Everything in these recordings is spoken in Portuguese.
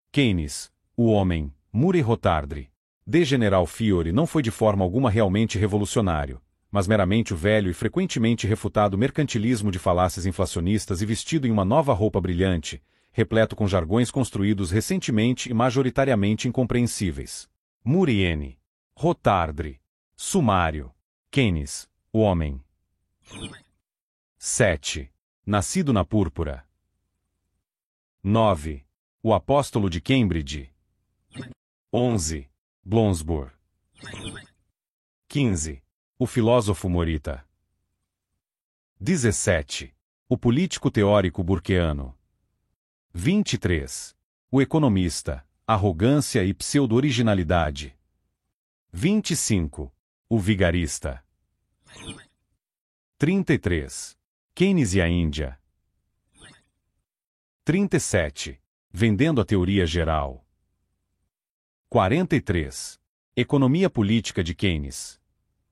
Keynes, o homem, Murray Rothbard. De General Fiore não foi de forma alguma realmente revolucionário, mas meramente o velho e frequentemente refutado mercantilismo de falácias inflacionistas e vestido em uma nova roupa brilhante, repleto com jargões construídos recentemente e majoritariamente incompreensíveis. Murray N. Rothbard. Sumário. Keynes, o homem. 7. Nascido na púrpura. 9. O apóstolo de Cambridge. 11. Bloomsbury. 15. O filósofo Morita. 17. O político teórico burkeano. 23. O economista, arrogância e pseudo-originalidade. 25. O vigarista. 33. Keynes e a Índia. 37. Vendendo a teoria geral. 43. Economia política de Keynes.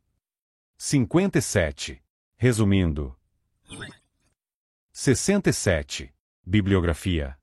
57. Resumindo. 67. Bibliografia.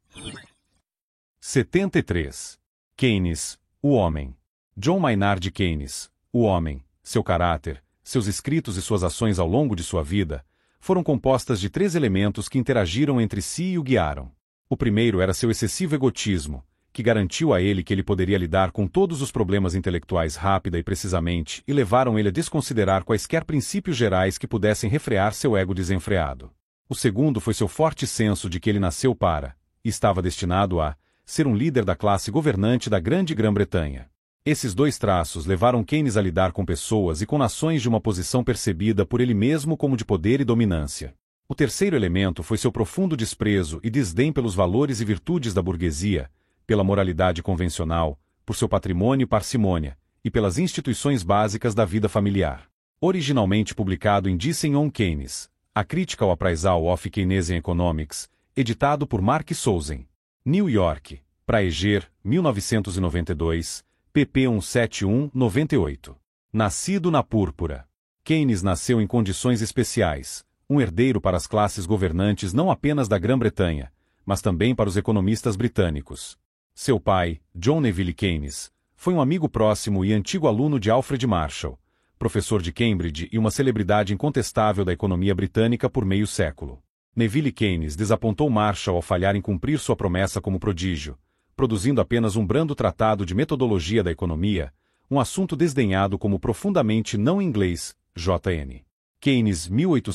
73. Keynes, o homem. John Maynard Keynes, o homem, seu caráter, seus escritos e suas ações ao longo de sua vida, foram compostas de 3 elementos que interagiram entre si e o guiaram. O primeiro era seu excessivo egotismo, que garantiu a ele que ele poderia lidar com todos os problemas intelectuais rápida e precisamente e levaram ele a desconsiderar quaisquer princípios gerais que pudessem refrear seu ego desenfreado. O segundo foi seu forte senso de que ele nasceu para, e estava destinado a, ser um líder da classe governante da grande Grã-Bretanha. Esses 2 traços levaram Keynes a lidar com pessoas e com nações de uma posição percebida por ele mesmo como de poder e dominância. O terceiro elemento foi seu profundo desprezo e desdém pelos valores e virtudes da burguesia, pela moralidade convencional, por seu patrimônio e parcimônia, e pelas instituições básicas da vida familiar. Originalmente publicado em Dicen on Keynes, a crítica ao Appraisal of Keynesian Economics, editado por Mark Souzen. New York, Praeger, 1992, pp 171-98. Nascido na púrpura. Keynes nasceu em condições especiais, um herdeiro para as classes governantes não apenas da Grã-Bretanha, mas também para os economistas britânicos. Seu pai, John Neville Keynes, foi um amigo próximo e antigo aluno de Alfred Marshall, professor de Cambridge e uma celebridade incontestável da economia britânica por meio século. Neville Keynes desapontou Marshall ao falhar em cumprir sua promessa como prodígio, produzindo apenas um brando tratado de metodologia da economia, um assunto desdenhado como profundamente não inglês, J.N. Keynes,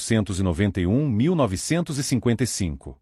1891-1955.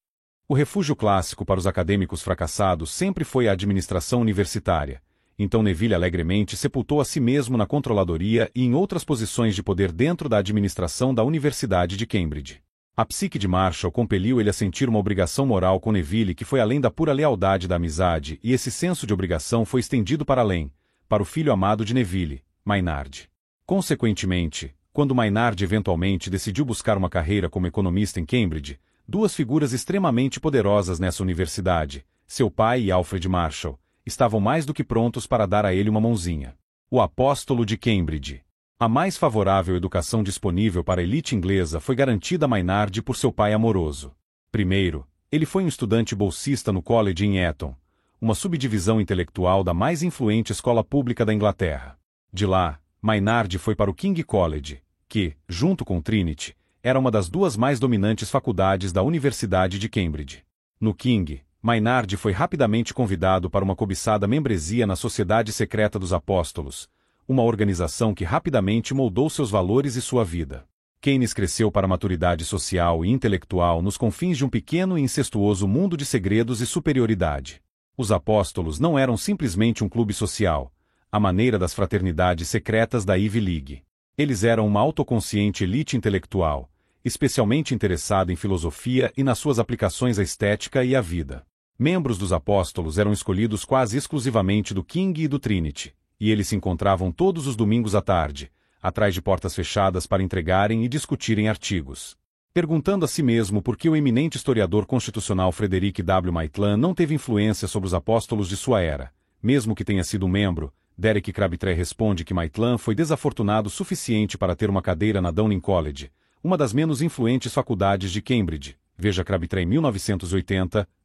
O refúgio clássico para os acadêmicos fracassados sempre foi a administração universitária, então Neville alegremente sepultou a si mesmo na controladoria e em outras posições de poder dentro da administração da Universidade de Cambridge. A psique de Marshall compeliu ele a sentir uma obrigação moral com Neville que foi além da pura lealdade da amizade, e esse senso de obrigação foi estendido para além, para o filho amado de Neville, Maynard. Consequentemente, quando Maynard eventualmente decidiu buscar uma carreira como economista em Cambridge, 2 figuras extremamente poderosas nessa universidade, seu pai e Alfred Marshall, estavam mais do que prontos para dar a ele uma mãozinha. O apóstolo de Cambridge. A mais favorável educação disponível para a elite inglesa foi garantida a Maynard por seu pai amoroso. Primeiro, ele foi um estudante bolsista no College em Eton, uma subdivisão intelectual da mais influente escola pública da Inglaterra. De lá, Maynard foi para o King College, que, junto com Trinity, era uma das 2 mais dominantes faculdades da Universidade de Cambridge. No King, Maynard foi rapidamente convidado para uma cobiçada membresia na Sociedade Secreta dos Apóstolos, uma organização que rapidamente moldou seus valores e sua vida. Keynes cresceu para a maturidade social e intelectual nos confins de um pequeno e incestuoso mundo de segredos e superioridade. Os apóstolos não eram simplesmente um clube social, à maneira das fraternidades secretas da Ivy League. Eles eram uma autoconsciente elite intelectual, especialmente interessada em filosofia e nas suas aplicações à estética e à vida. Membros dos apóstolos eram escolhidos quase exclusivamente do King e do Trinity, e eles se encontravam todos os domingos à tarde, atrás de portas fechadas para entregarem e discutirem artigos. Perguntando a si mesmo por que o eminente historiador constitucional Frederick W. Maitland não teve influência sobre os apóstolos de sua era, mesmo que tenha sido um membro, Derek Crabtree responde que Maitland foi desafortunado o suficiente para ter uma cadeira na Downing College, uma das menos influentes faculdades de Cambridge. Veja Crabtree 1980,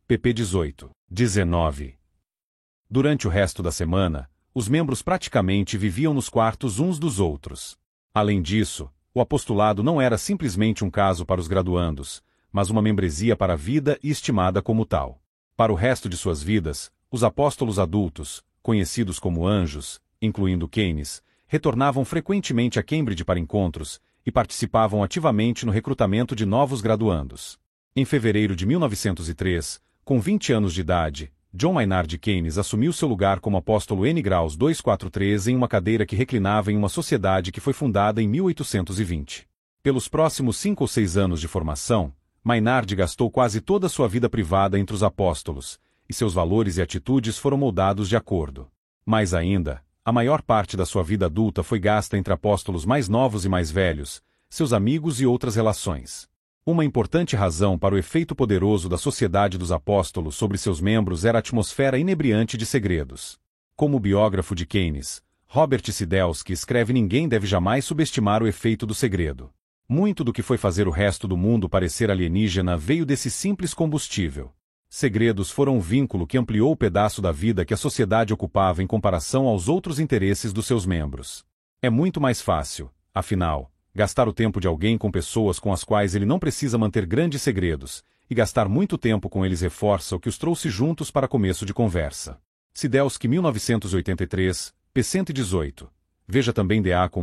pp 18, 19. Durante o resto da semana, os membros praticamente viviam nos quartos uns dos outros. Além disso, o apostolado não era simplesmente um caso para os graduandos, mas uma membresia para a vida e estimada como tal. Para o resto de suas vidas, os apóstolos adultos, conhecidos como anjos, incluindo Keynes, retornavam frequentemente a Cambridge para encontros e participavam ativamente no recrutamento de novos graduandos. Em fevereiro de 1903, com 20 anos de idade, John Maynard Keynes assumiu seu lugar como apóstolo N. Graus 243 em uma cadeira que reclinava em uma sociedade que foi fundada em 1820. Pelos próximos 5 ou 6 anos de formação, Maynard gastou quase toda a sua vida privada entre os apóstolos, e seus valores e atitudes foram moldados de acordo. Mais ainda, a maior parte da sua vida adulta foi gasta entre apóstolos mais novos e mais velhos, seus amigos e outras relações. Uma importante razão para o efeito poderoso da Sociedade dos Apóstolos sobre seus membros era a atmosfera inebriante de segredos. Como o biógrafo de Keynes, Robert Sidelsky escreve: ninguém deve jamais subestimar o efeito do segredo. Muito do que foi fazer o resto do mundo parecer alienígena veio desse simples combustível. Segredos foram um vínculo que ampliou o pedaço da vida que a sociedade ocupava em comparação aos outros interesses dos seus membros. É muito mais fácil, afinal, gastar o tempo de alguém com pessoas com as quais ele não precisa manter grandes segredos, e gastar muito tempo com eles reforça o que os trouxe juntos para começo de conversa. Sidelsky 1983, p. 118. Veja também Deacon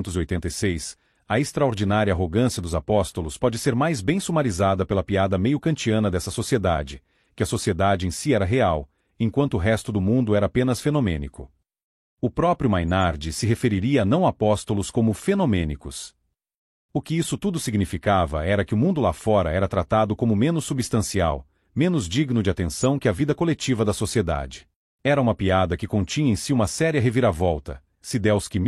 1986, a extraordinária arrogância dos apóstolos pode ser mais bem sumarizada pela piada meio kantiana dessa sociedade, que a sociedade em si era real, enquanto o resto do mundo era apenas fenomênico. O próprio Maynard se referiria a não-apóstolos como fenomênicos. O que isso tudo significava era que o mundo lá fora era tratado como menos substancial, menos digno de atenção que a vida coletiva da sociedade. Era uma piada que continha em si uma séria reviravolta. Sidelsky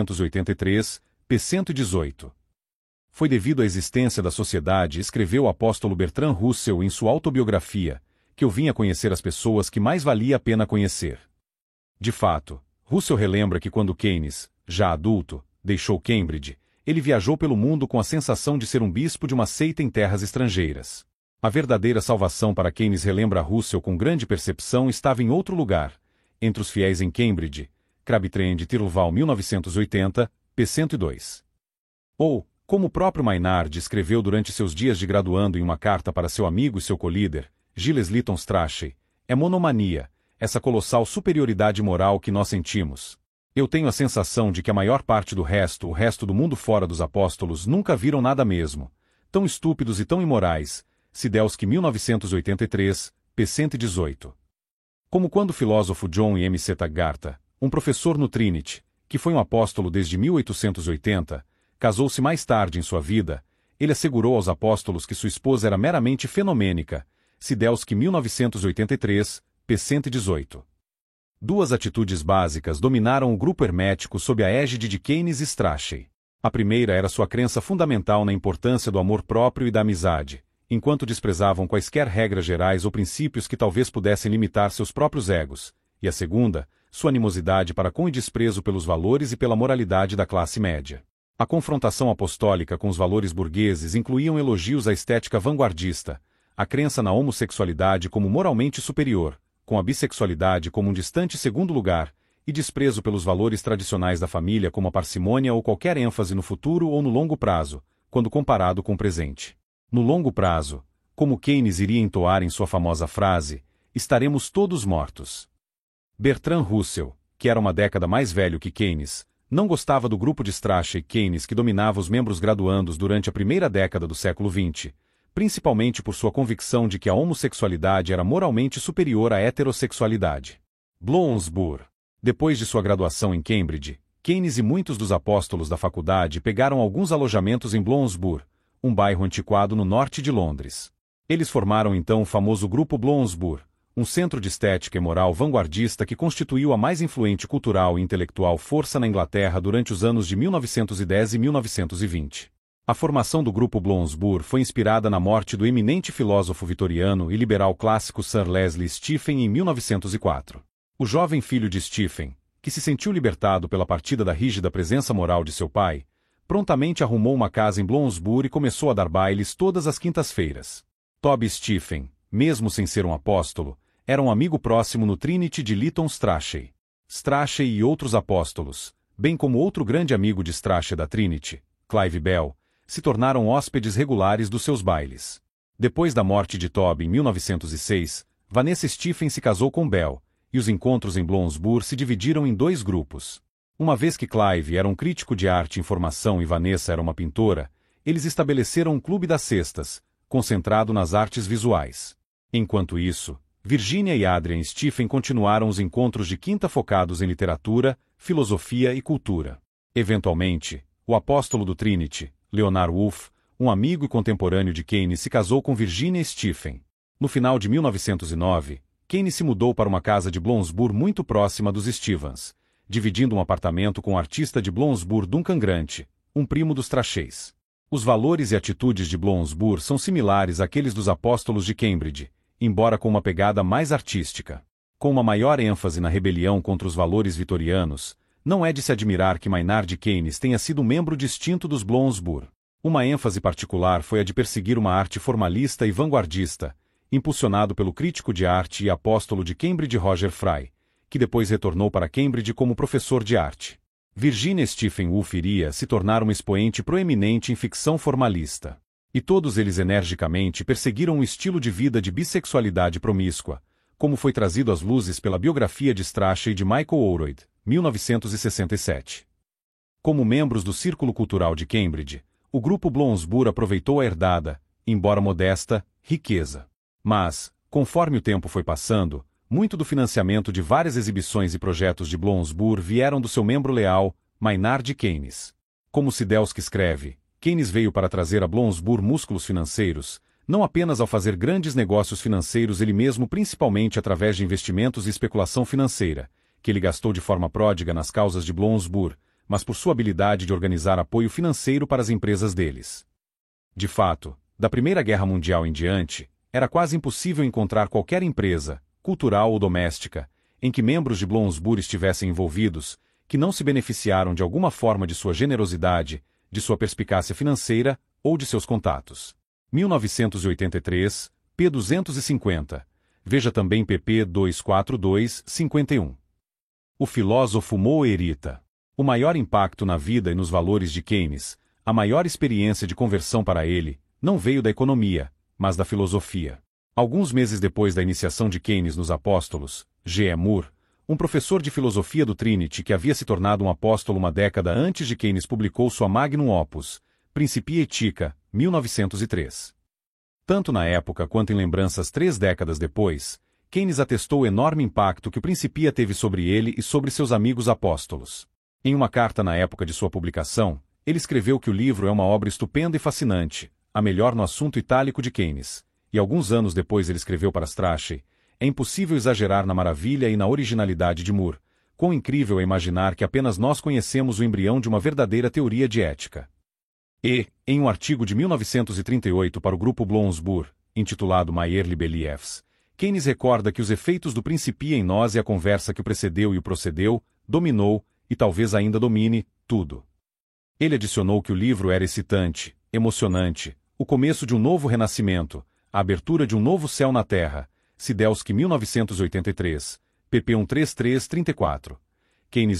1983, p. 118. Foi devido à existência da sociedade, escreveu o apóstolo Bertrand Russell em sua autobiografia, que eu vim a conhecer as pessoas que mais valia a pena conhecer. De fato, Russell relembra que quando Keynes, já adulto, deixou Cambridge, ele viajou pelo mundo com a sensação de ser um bispo de uma seita em terras estrangeiras. A verdadeira salvação para Keynes, relembra Russell com grande percepção, estava em outro lugar, entre os fiéis em Cambridge, Crabtree Tirlval 1980, p. 102. Ou, como o próprio Maynard escreveu durante seus dias de graduando em uma carta para seu amigo e seu co-líder, Giles Lytton Strachey, é monomania, essa colossal superioridade moral que nós sentimos. Eu tenho a sensação de que a maior parte o resto do mundo fora dos apóstolos nunca viram nada mesmo. Tão estúpidos e tão imorais. Sidelsky 1983, p. 118. Como quando o filósofo John M. C. Taggart, um professor no Trinity, que foi um apóstolo desde 1880, casou-se mais tarde em sua vida, ele assegurou aos apóstolos que sua esposa era meramente fenomênica. Sidelsky 1983, p. 118. Duas atitudes básicas dominaram o grupo hermético sob a égide de Keynes e Strachey. A primeira era sua crença fundamental na importância do amor próprio e da amizade, enquanto desprezavam quaisquer regras gerais ou princípios que talvez pudessem limitar seus próprios egos, e a segunda, sua animosidade para com e desprezo pelos valores e pela moralidade da classe média. A confrontação apostólica com os valores burgueses incluíam elogios à estética vanguardista, a crença na homossexualidade como moralmente superior, com a bissexualidade como um distante segundo lugar, e desprezo pelos valores tradicionais da família como a parcimônia ou qualquer ênfase no futuro ou no longo prazo, quando comparado com o presente. No longo prazo, como Keynes iria entoar em sua famosa frase, estaremos todos mortos. Bertrand Russell, que era uma década mais velho que Keynes, não gostava do grupo de Strachey e Keynes que dominava os membros graduandos durante a primeira década do século XX, principalmente por sua convicção de que a homossexualidade era moralmente superior à heterossexualidade. Bloomsbury. Depois de sua graduação em Cambridge, Keynes e muitos dos apóstolos da faculdade pegaram alguns alojamentos em Bloomsbury, um bairro antiquado no norte de Londres. Eles formaram então o famoso Grupo Bloomsbury, um centro de estética e moral vanguardista que constituiu a mais influente cultural e intelectual força na Inglaterra durante os anos de 1910 e 1920. A formação do Grupo Bloomsbury foi inspirada na morte do eminente filósofo vitoriano e liberal clássico Sir Leslie Stephen em 1904. O jovem filho de Stephen, que se sentiu libertado pela partida da rígida presença moral de seu pai, prontamente arrumou uma casa em Bloomsbury e começou a dar bailes todas as quintas-feiras. Toby Stephen, mesmo sem ser um apóstolo, era um amigo próximo no Trinity de Lytton Strachey. Strachey e outros apóstolos, bem como outro grande amigo de Strachey da Trinity, Clive Bell, se tornaram hóspedes regulares dos seus bailes. Depois da morte de Toby em 1906, Vanessa Stephen se casou com Bell, e os encontros em Bloomsbury se dividiram em dois grupos. Uma vez que Clive era um crítico de arte em formação e Vanessa era uma pintora, eles estabeleceram um clube das sextas, concentrado nas artes visuais. Enquanto isso, Virginia e Adrian Stephen continuaram os encontros de quinta focados em literatura, filosofia e cultura. Eventualmente, o apóstolo do Trinity, Leonard Woolf, um amigo e contemporâneo de Keynes, se casou com Virginia Stephen. No final de 1909, Keynes se mudou para uma casa de Bloomsbury muito próxima dos Stevens, dividindo um apartamento com o artista de Bloomsbury Duncan Grant, um primo dos Stracheys. Os valores e atitudes de Bloomsbury são similares àqueles dos apóstolos de Cambridge, embora com uma pegada mais artística. Com uma maior ênfase na rebelião contra os valores vitorianos, não é de se admirar que Maynard Keynes tenha sido um membro distinto dos Bloomsbury. Uma ênfase particular foi a de perseguir uma arte formalista e vanguardista, impulsionado pelo crítico de arte e apóstolo de Cambridge Roger Fry, que depois retornou para Cambridge como professor de arte. Virginia Stephen Woolf iria se tornar uma expoente proeminente em ficção formalista. E todos eles energicamente perseguiram um estilo de vida de bissexualidade promíscua, como foi trazido às luzes pela biografia de Strachey de Michael Oldroyd, 1967. Como membros do Círculo Cultural de Cambridge, o grupo Bloomsbury aproveitou a herdada, embora modesta, riqueza. Mas, conforme o tempo foi passando, muito do financiamento de várias exibições e projetos de Bloomsbury vieram do seu membro leal, Maynard Keynes. Como Sidelsky escreve, Keynes veio para trazer a Bloomsbury músculos financeiros, não apenas ao fazer grandes negócios financeiros ele mesmo, principalmente através de investimentos e especulação financeira, que ele gastou de forma pródiga nas causas de Bloomsbury, mas por sua habilidade de organizar apoio financeiro para as empresas deles. De fato, da Primeira Guerra Mundial em diante, era quase impossível encontrar qualquer empresa, cultural ou doméstica, em que membros de Bloomsbury estivessem envolvidos, que não se beneficiaram de alguma forma de sua generosidade, de sua perspicácia financeira ou de seus contatos. 1983, p. 250. Veja também pp. 242, 51. O filósofo Moerita. O maior impacto na vida e nos valores de Keynes, a maior experiência de conversão para ele, não veio da economia, mas da filosofia. Alguns meses depois da iniciação de Keynes nos Apóstolos, G. E. Moore, um professor de filosofia do Trinity que havia se tornado um apóstolo uma década antes de Keynes publicou sua magnum opus, Principia Ethica, 1903. Tanto na época quanto em lembranças 3 décadas depois, Keynes atestou o enorme impacto que o Principia teve sobre ele e sobre seus amigos apóstolos. Em uma carta na época de sua publicação, ele escreveu que o livro é uma obra estupenda e fascinante, a melhor no assunto itálico de Keynes, e alguns anos depois ele escreveu para Strachey: é impossível exagerar na maravilha e na originalidade de Moore. Quão incrível é imaginar que apenas nós conhecemos o embrião de uma verdadeira teoria de ética. E, em um artigo de 1938 para o grupo Bloomsbury, intitulado My Early Beliefs, Keynes recorda que os efeitos do Principia em nós e a conversa que o precedeu e o procedeu, dominou, e talvez ainda domine, tudo. Ele adicionou que o livro era excitante, emocionante, o começo de um novo renascimento, a abertura de um novo céu na Terra. Sidelsky 1983, pp 133-34. Keynes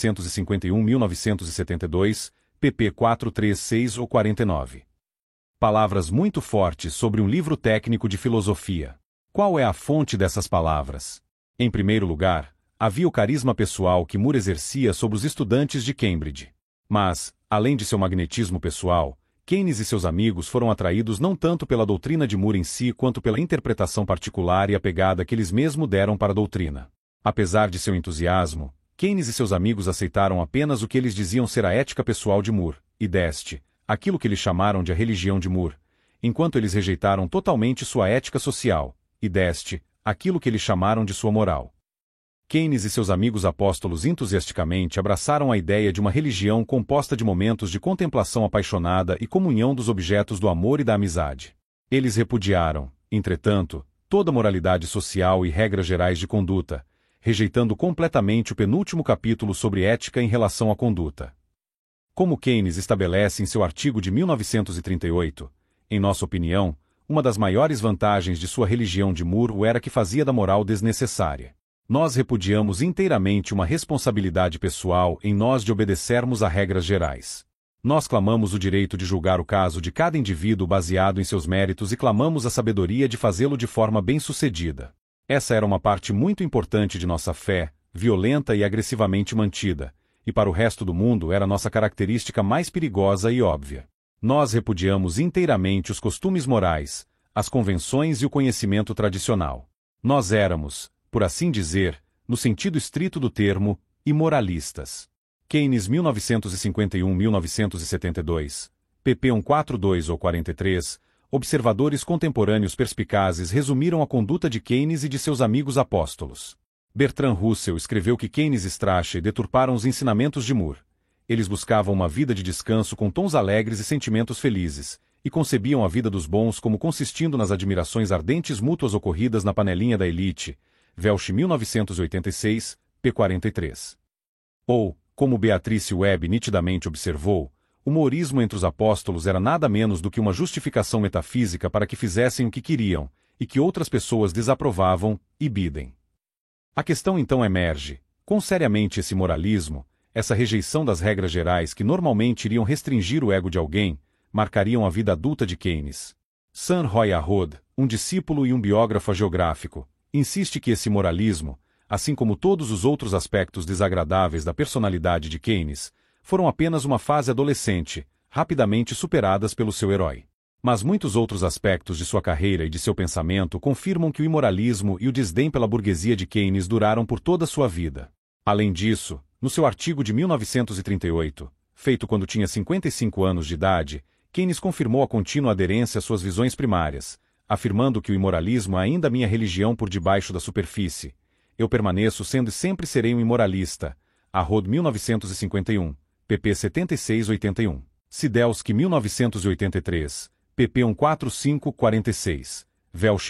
1951-1972, pp 436 ou 49. Palavras muito fortes sobre um livro técnico de filosofia. Qual é a fonte dessas palavras? Em primeiro lugar, havia o carisma pessoal que Moore exercia sobre os estudantes de Cambridge. Mas, além de seu magnetismo pessoal, Keynes e seus amigos foram atraídos não tanto pela doutrina de Moore em si quanto pela interpretação particular e a pegada que eles mesmos deram para a doutrina. Apesar de seu entusiasmo, Keynes e seus amigos aceitaram apenas o que eles diziam ser a ética pessoal de Moore, e deste, aquilo que eles chamaram de a religião de Moore, enquanto eles rejeitaram totalmente sua ética social, e deste, aquilo que eles chamaram de sua moral. Keynes e seus amigos apóstolos entusiasticamente abraçaram a ideia de uma religião composta de momentos de contemplação apaixonada e comunhão dos objetos do amor e da amizade. Eles repudiaram, entretanto, toda moralidade social e regras gerais de conduta, rejeitando completamente o penúltimo capítulo sobre ética em relação à conduta. Como Keynes estabelece em seu artigo de 1938, em nossa opinião, uma das maiores vantagens de sua religião de Moore era que fazia da moral desnecessária. Nós repudiamos inteiramente uma responsabilidade pessoal em nós de obedecermos a regras gerais. Nós clamamos o direito de julgar o caso de cada indivíduo baseado em seus méritos e clamamos a sabedoria de fazê-lo de forma bem-sucedida. Essa era uma parte muito importante de nossa fé, violenta e agressivamente mantida, e para o resto do mundo era nossa característica mais perigosa e óbvia. Nós repudiamos inteiramente os costumes morais, as convenções e o conhecimento tradicional. Nós éramos, por assim dizer, no sentido estrito do termo, imoralistas. Keynes 1951-1972, pp 142 ou 43, observadores contemporâneos perspicazes resumiram a conduta de Keynes e de seus amigos apóstolos. Bertrand Russell escreveu que Keynes e Strachey deturparam os ensinamentos de Moore. Eles buscavam uma vida de descanso com tons alegres e sentimentos felizes, e concebiam a vida dos bons como consistindo nas admirações ardentes mútuas ocorridas na panelinha da elite, Welsh 1986, p. 43. Ou, como Beatrice Webb nitidamente observou, o moorismo entre os apóstolos era nada menos do que uma justificação metafísica para que fizessem o que queriam, e que outras pessoas desaprovavam, e bidem. A questão então emerge: quão seriamente esse moralismo, essa rejeição das regras gerais que normalmente iriam restringir o ego de alguém, marcariam a vida adulta de Keynes? Sam Roy Arrod, um discípulo e um biógrafo geográfico, insiste que esse moralismo, assim como todos os outros aspectos desagradáveis da personalidade de Keynes, foram apenas uma fase adolescente, rapidamente superadas pelo seu herói. Mas muitos outros aspectos de sua carreira e de seu pensamento confirmam que o imoralismo e o desdém pela burguesia de Keynes duraram por toda a sua vida. Além disso, no seu artigo de 1938, feito quando tinha 55 anos de idade, Keynes confirmou a contínua aderência às suas visões primárias, afirmando que o imoralismo é ainda minha religião por debaixo da superfície. Eu permaneço sendo e sempre serei um imoralista. Arrod 1951, pp 76-81. Sidelsky 1983, pp 145-46. Welsh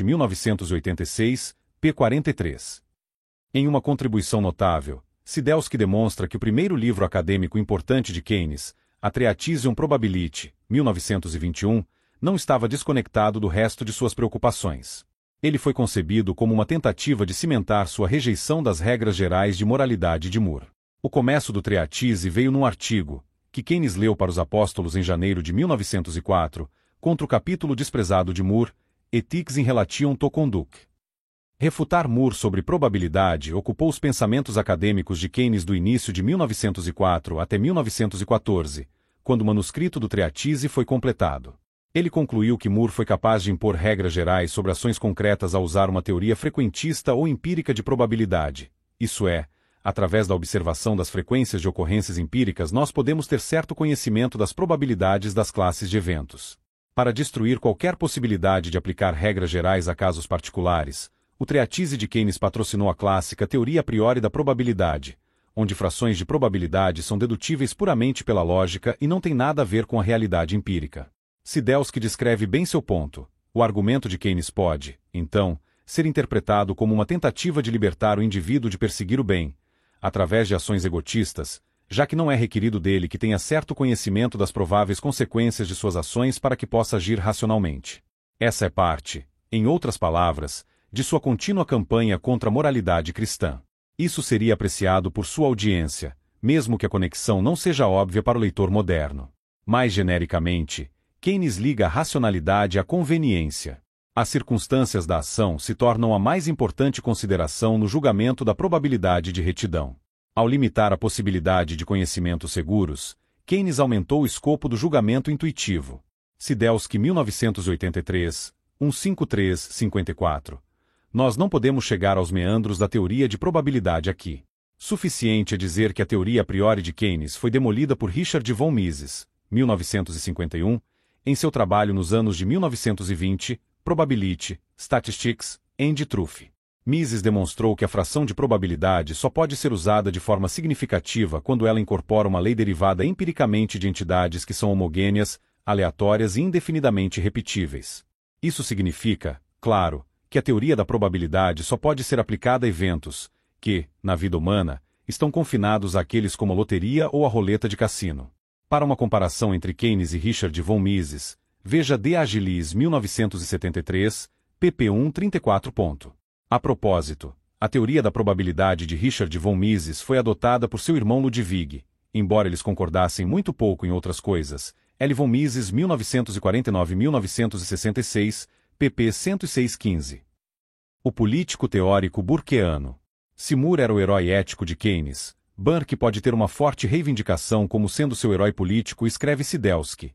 1986, p. 43. Em uma contribuição notável, Sidelsky demonstra que o primeiro livro acadêmico importante de Keynes, A Treatise Probability, 1921, não estava desconectado do resto de suas preocupações. Ele foi concebido como uma tentativa de cimentar sua rejeição das regras gerais de moralidade de Moore. O começo do Treatise veio num artigo, que Keynes leu para os apóstolos em janeiro de 1904, contra o capítulo desprezado de Moore, Ethics in Relation to Conduct. Refutar Moore sobre probabilidade ocupou os pensamentos acadêmicos de Keynes do início de 1904 até 1914, quando o manuscrito do Treatise foi completado. Ele concluiu que Moore foi capaz de impor regras gerais sobre ações concretas ao usar uma teoria frequentista ou empírica de probabilidade. Isso é, através da observação das frequências de ocorrências empíricas nós podemos ter certo conhecimento das probabilidades das classes de eventos. Para destruir qualquer possibilidade de aplicar regras gerais a casos particulares, o Treatise de Keynes patrocinou a clássica teoria a priori da probabilidade, onde frações de probabilidade são dedutíveis puramente pela lógica e não têm nada a ver com a realidade empírica. Sidelsky descreve bem seu ponto. O argumento de Keynes pode, então, ser interpretado como uma tentativa de libertar o indivíduo de perseguir o bem, através de ações egotistas, já que não é requerido dele que tenha certo conhecimento das prováveis consequências de suas ações para que possa agir racionalmente. Essa é parte, em outras palavras, de sua contínua campanha contra a moralidade cristã. Isso seria apreciado por sua audiência, mesmo que a conexão não seja óbvia para o leitor moderno. Mais genericamente, Keynes liga a racionalidade à conveniência. As circunstâncias da ação se tornam a mais importante consideração no julgamento da probabilidade de retidão. Ao limitar a possibilidade de conhecimentos seguros, Keynes aumentou o escopo do julgamento intuitivo. Sidelsky 1983, 153-54. Nós não podemos chegar aos meandros da teoria de probabilidade aqui. Suficiente é dizer que a teoria a priori de Keynes foi demolida por Richard von Mises, 1951, em seu trabalho nos anos de 1920, Probability, Statistics, and Truth. Mises demonstrou que a fração de probabilidade só pode ser usada de forma significativa quando ela incorpora uma lei derivada empiricamente de entidades que são homogêneas, aleatórias e indefinidamente repetíveis. Isso significa, claro, que a teoria da probabilidade só pode ser aplicada a eventos que, na vida humana, estão confinados àqueles como a loteria ou a roleta de cassino. Para uma comparação entre Keynes e Richard von Mises, Veja De Agilis 1973, pp. 134. A propósito, a teoria da probabilidade de Richard von Mises foi adotada por seu irmão Ludwig, embora eles concordassem muito pouco em outras coisas. L. von Mises 1949-1966, pp. 106-15. O político teórico burkeano. Se Moore era o herói ético de Keynes, Burke pode ter uma forte reivindicação como sendo seu herói político, escreve Sidelsky,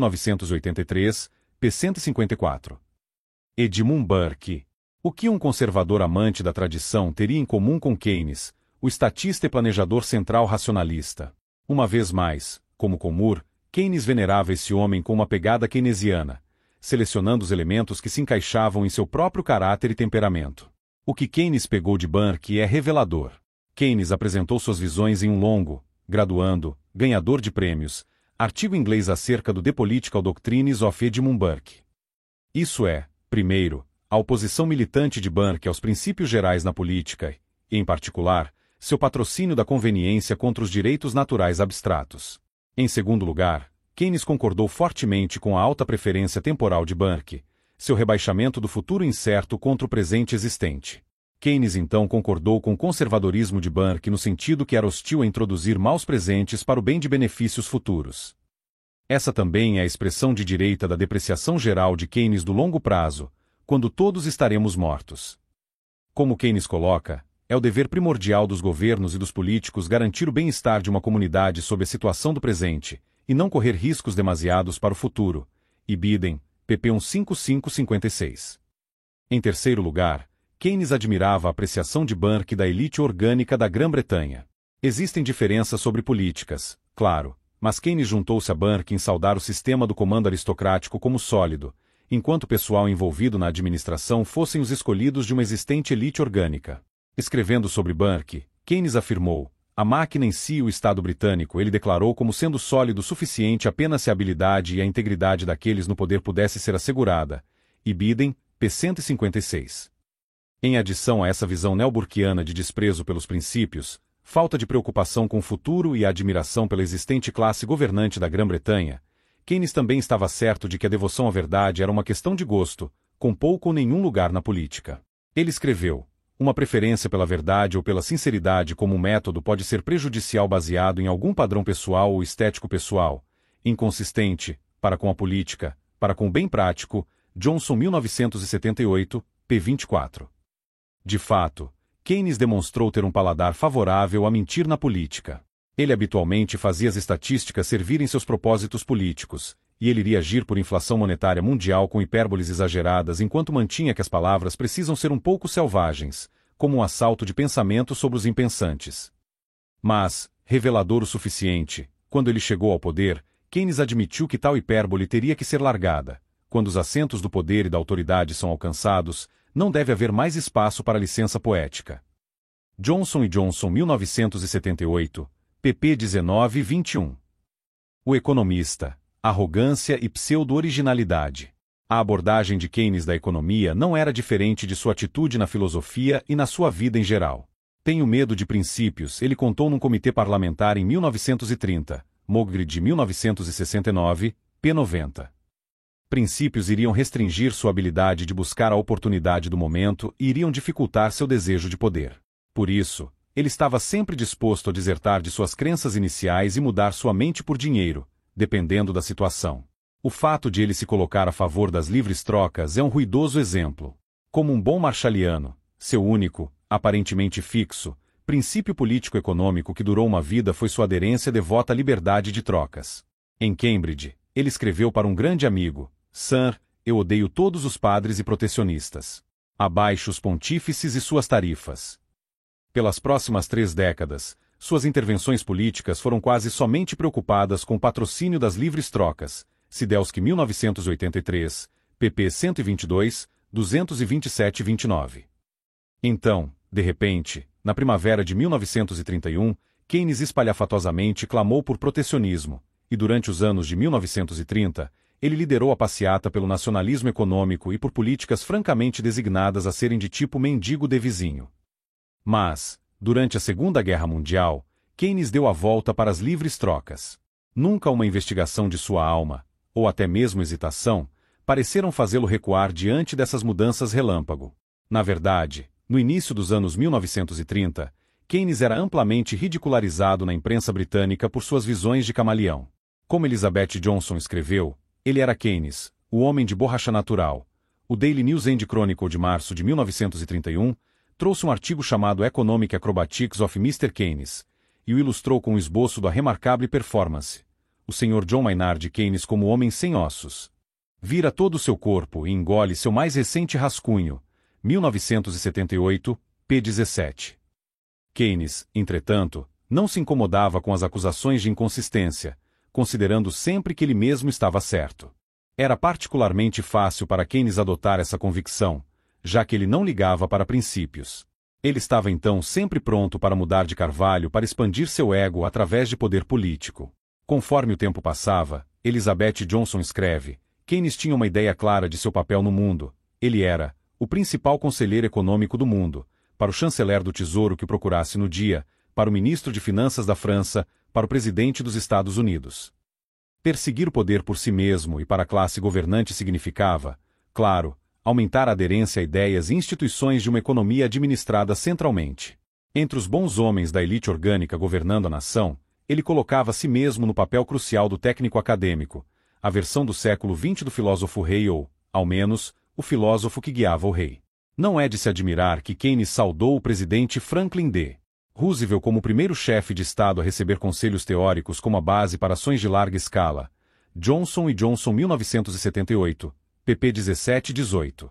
1983, p. 154. Edmund Burke. O que um conservador amante da tradição teria em comum com Keynes, o estatista e planejador central racionalista? Uma vez mais, como com Moore, Keynes venerava esse homem com uma pegada keynesiana, selecionando os elementos que se encaixavam em seu próprio caráter e temperamento. O que Keynes pegou de Burke é revelador. Keynes apresentou suas visões em um longo, graduando, ganhador de prêmios, artigo inglês acerca do The Political Doctrines of Edmund Burke. Isso é, primeiro, a oposição militante de Burke aos princípios gerais na política e, em particular, seu patrocínio da conveniência contra os direitos naturais abstratos. Em segundo lugar, Keynes concordou fortemente com a alta preferência temporal de Burke, seu rebaixamento do futuro incerto contra o presente existente. Keynes então concordou com o conservadorismo de Burke no sentido que era hostil a introduzir maus presentes para o bem de benefícios futuros. Essa também é a expressão de direita da depreciação geral de Keynes do longo prazo, quando todos estaremos mortos. Como Keynes coloca, é o dever primordial dos governos e dos políticos garantir o bem-estar de uma comunidade sob a situação do presente, e não correr riscos demasiados para o futuro. E Biden, pp. 155-56. Em terceiro lugar, Keynes admirava a apreciação de Burke da elite orgânica da Grã-Bretanha. Existem diferenças sobre políticas, claro, mas Keynes juntou-se a Burke em saudar o sistema do comando aristocrático como sólido, enquanto o pessoal envolvido na administração fossem os escolhidos de uma existente elite orgânica. Escrevendo sobre Burke, Keynes afirmou: a máquina em si, o Estado britânico, ele declarou como sendo sólido o suficiente apenas se a habilidade e a integridade daqueles no poder pudesse ser assegurada. E Biden, p. 156. Em adição a essa visão neo-burkeana de desprezo pelos princípios, falta de preocupação com o futuro e a admiração pela existente classe governante da Grã-Bretanha, Keynes também estava certo de que a devoção à verdade era uma questão de gosto, com pouco ou nenhum lugar na política. Ele escreveu: uma preferência pela verdade ou pela sinceridade como um método pode ser prejudicial baseado em algum padrão pessoal ou estético pessoal, inconsistente, para com a política, para com o bem prático. Johnson 1978, p. 24. De fato, Keynes demonstrou ter um paladar favorável a mentir na política. Ele habitualmente fazia as estatísticas servirem seus propósitos políticos, e ele iria agir por inflação monetária mundial com hipérboles exageradas enquanto mantinha que as palavras precisam ser um pouco selvagens, como um assalto de pensamento sobre os impensantes. Mas, revelador o suficiente, quando ele chegou ao poder, Keynes admitiu que tal hipérbole teria que ser largada. Quando os assentos do poder e da autoridade são alcançados, não deve haver mais espaço para licença poética. Johnson & Johnson 1978, pp. 19 e 21. O economista. Arrogância e pseudo-originalidade. A abordagem de Keynes da economia não era diferente de sua atitude na filosofia e na sua vida em geral. Tenho medo de princípios, ele contou num comitê parlamentar em 1930, Mogrid 1969, p. 90. Princípios iriam restringir sua habilidade de buscar a oportunidade do momento e iriam dificultar seu desejo de poder. Por isso, ele estava sempre disposto a desertar de suas crenças iniciais e mudar sua mente por dinheiro, dependendo da situação. O fato de ele se colocar a favor das livres trocas é um ruidoso exemplo. Como um bom marshalliano, seu único, aparentemente fixo, princípio político-econômico que durou uma vida foi sua aderência devota à liberdade de trocas. Em Cambridge, ele escreveu para um grande amigo: Sir, eu odeio todos os padres e protecionistas. Abaixo os pontífices e suas tarifas. Pelas próximas 3 décadas, suas intervenções políticas foram quase somente preocupadas com o patrocínio das livres trocas. Sidelsky 1983, pp. 122, 227 e 29. Então, de repente, na primavera de 1931, Keynes espalhafatosamente clamou por protecionismo, e durante os anos de 1930, ele liderou a passeata pelo nacionalismo econômico e por políticas francamente designadas a serem de tipo mendigo de vizinho. Mas, durante a Segunda Guerra Mundial, Keynes deu a volta para as livres trocas. Nunca uma investigação de sua alma, ou até mesmo hesitação, pareceram fazê-lo recuar diante dessas mudanças relâmpago. Na verdade, no início dos anos 1930, Keynes era amplamente ridicularizado na imprensa britânica por suas visões de camaleão. Como Elizabeth Johnson escreveu, ele era Keynes, o homem de borracha natural. O Daily News and Chronicle de março de 1931 trouxe um artigo chamado Economic Acrobatics of Mr. Keynes, e o ilustrou com um esboço da remarcável performance. O Sr. John Maynard Keynes como homem sem ossos. Vira todo o seu corpo e engole seu mais recente rascunho, 1978, p. 17. Keynes, entretanto, não se incomodava com as acusações de inconsistência, considerando sempre que ele mesmo estava certo. Era particularmente fácil para Keynes adotar essa convicção, já que ele não ligava para princípios. Ele estava então sempre pronto para mudar de carvalho para expandir seu ego através de poder político. Conforme o tempo passava, Elizabeth Johnson escreve, Keynes tinha uma ideia clara de seu papel no mundo. Ele era o principal conselheiro econômico do mundo, para o chanceler do Tesouro que o procurasse no dia, para o ministro de Finanças da França, para o presidente dos Estados Unidos. Perseguir o poder por si mesmo e para a classe governante significava, claro, aumentar a aderência a ideias e instituições de uma economia administrada centralmente. Entre os bons homens da elite orgânica governando a nação, ele colocava a si mesmo no papel crucial do técnico acadêmico, a versão do século XX do filósofo rei ou, ao menos, o filósofo que guiava o rei. Não é de se admirar que Keynes saudou o presidente Franklin D. Roosevelt como o primeiro chefe de Estado a receber conselhos teóricos como a base para ações de larga escala. Johnson e Johnson 1978, pp 17 e 18.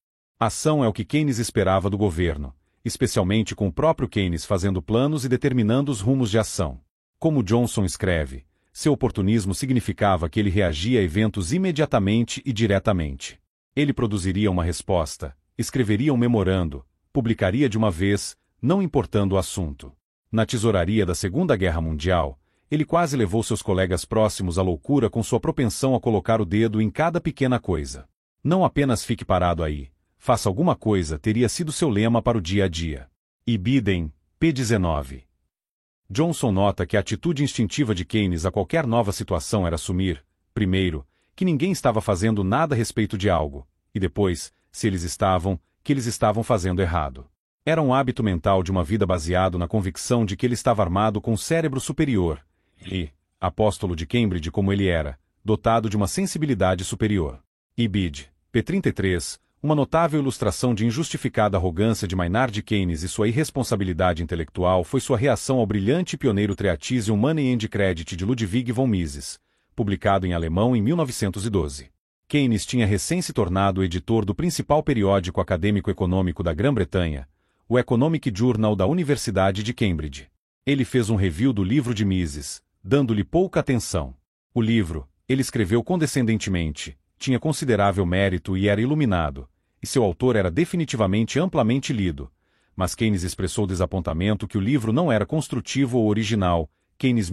Ação é o que Keynes esperava do governo, especialmente com o próprio Keynes fazendo planos e determinando os rumos de ação. Como Johnson escreve, seu oportunismo significava que ele reagia a eventos imediatamente e diretamente. Ele produziria uma resposta, escreveria um memorando, publicaria de uma vez, não importando o assunto. Na tesouraria da Segunda Guerra Mundial, ele quase levou seus colegas próximos à loucura com sua propensão a colocar o dedo em cada pequena coisa. Não apenas fique parado aí, faça alguma coisa teria sido seu lema para o dia a dia. E Biden, p. 19. Johnson nota que a atitude instintiva de Keynes a qualquer nova situação era assumir, primeiro, que ninguém estava fazendo nada a respeito de algo, e depois, se eles estavam, que eles estavam fazendo errado. Era um hábito mental de uma vida baseado na convicção de que ele estava armado com um cérebro superior, e, apóstolo de Cambridge como ele era, dotado de uma sensibilidade superior. Ibid, p. 33, uma notável ilustração de injustificada arrogância de Maynard Keynes e sua irresponsabilidade intelectual foi sua reação ao brilhante e pioneiro treatise Money and Credit de Ludwig von Mises, publicado em alemão em 1912. Keynes tinha recém se tornado o editor do principal periódico acadêmico econômico da Grã-Bretanha, o Economic Journal da Universidade de Cambridge. Ele fez um review do livro de Mises, dando-lhe pouca atenção. O livro, ele escreveu condescendentemente, tinha considerável mérito e era iluminado, e seu autor era definitivamente amplamente lido, mas Keynes expressou desapontamento que o livro não era construtivo ou original, Keynes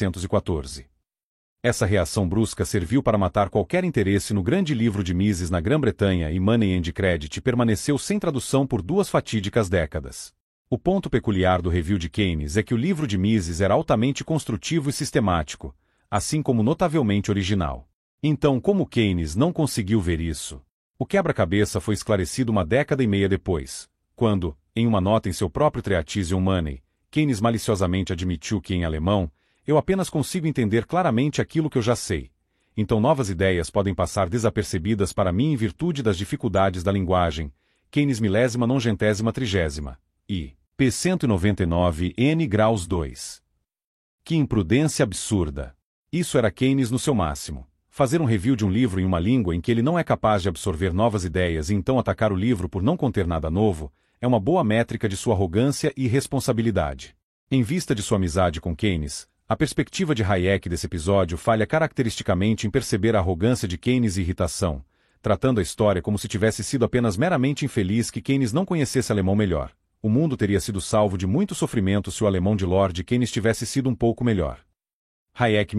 1914. Essa reação brusca serviu para matar qualquer interesse no grande livro de Mises na Grã-Bretanha e Money and Credit permaneceu sem tradução por 2 fatídicas décadas. O ponto peculiar do review de Keynes é que o livro de Mises era altamente construtivo e sistemático, assim como notavelmente original. Então, como Keynes não conseguiu ver isso? O quebra-cabeça foi esclarecido 1 década e meia depois, quando, em uma nota em seu próprio treatise On Money, Keynes maliciosamente admitiu que, em alemão, eu apenas consigo entender claramente aquilo que eu já sei. Então novas ideias podem passar desapercebidas para mim em virtude das dificuldades da linguagem. Keynes milésima nongentésima trigésima. I. p. 199 N graus 2. Que imprudência absurda! Isso era Keynes no seu máximo. Fazer um review de um livro em uma língua em que ele não é capaz de absorver novas ideias e então atacar o livro por não conter nada novo, é uma boa métrica de sua arrogância e irresponsabilidade. Em vista de sua amizade com Keynes, a perspectiva de Hayek desse episódio falha caracteristicamente em perceber a arrogância de Keynes e irritação, tratando a história como se tivesse sido apenas meramente infeliz que Keynes não conhecesse alemão melhor. O mundo teria sido salvo de muito sofrimento se o alemão de Lord Keynes tivesse sido um pouco melhor. Hayek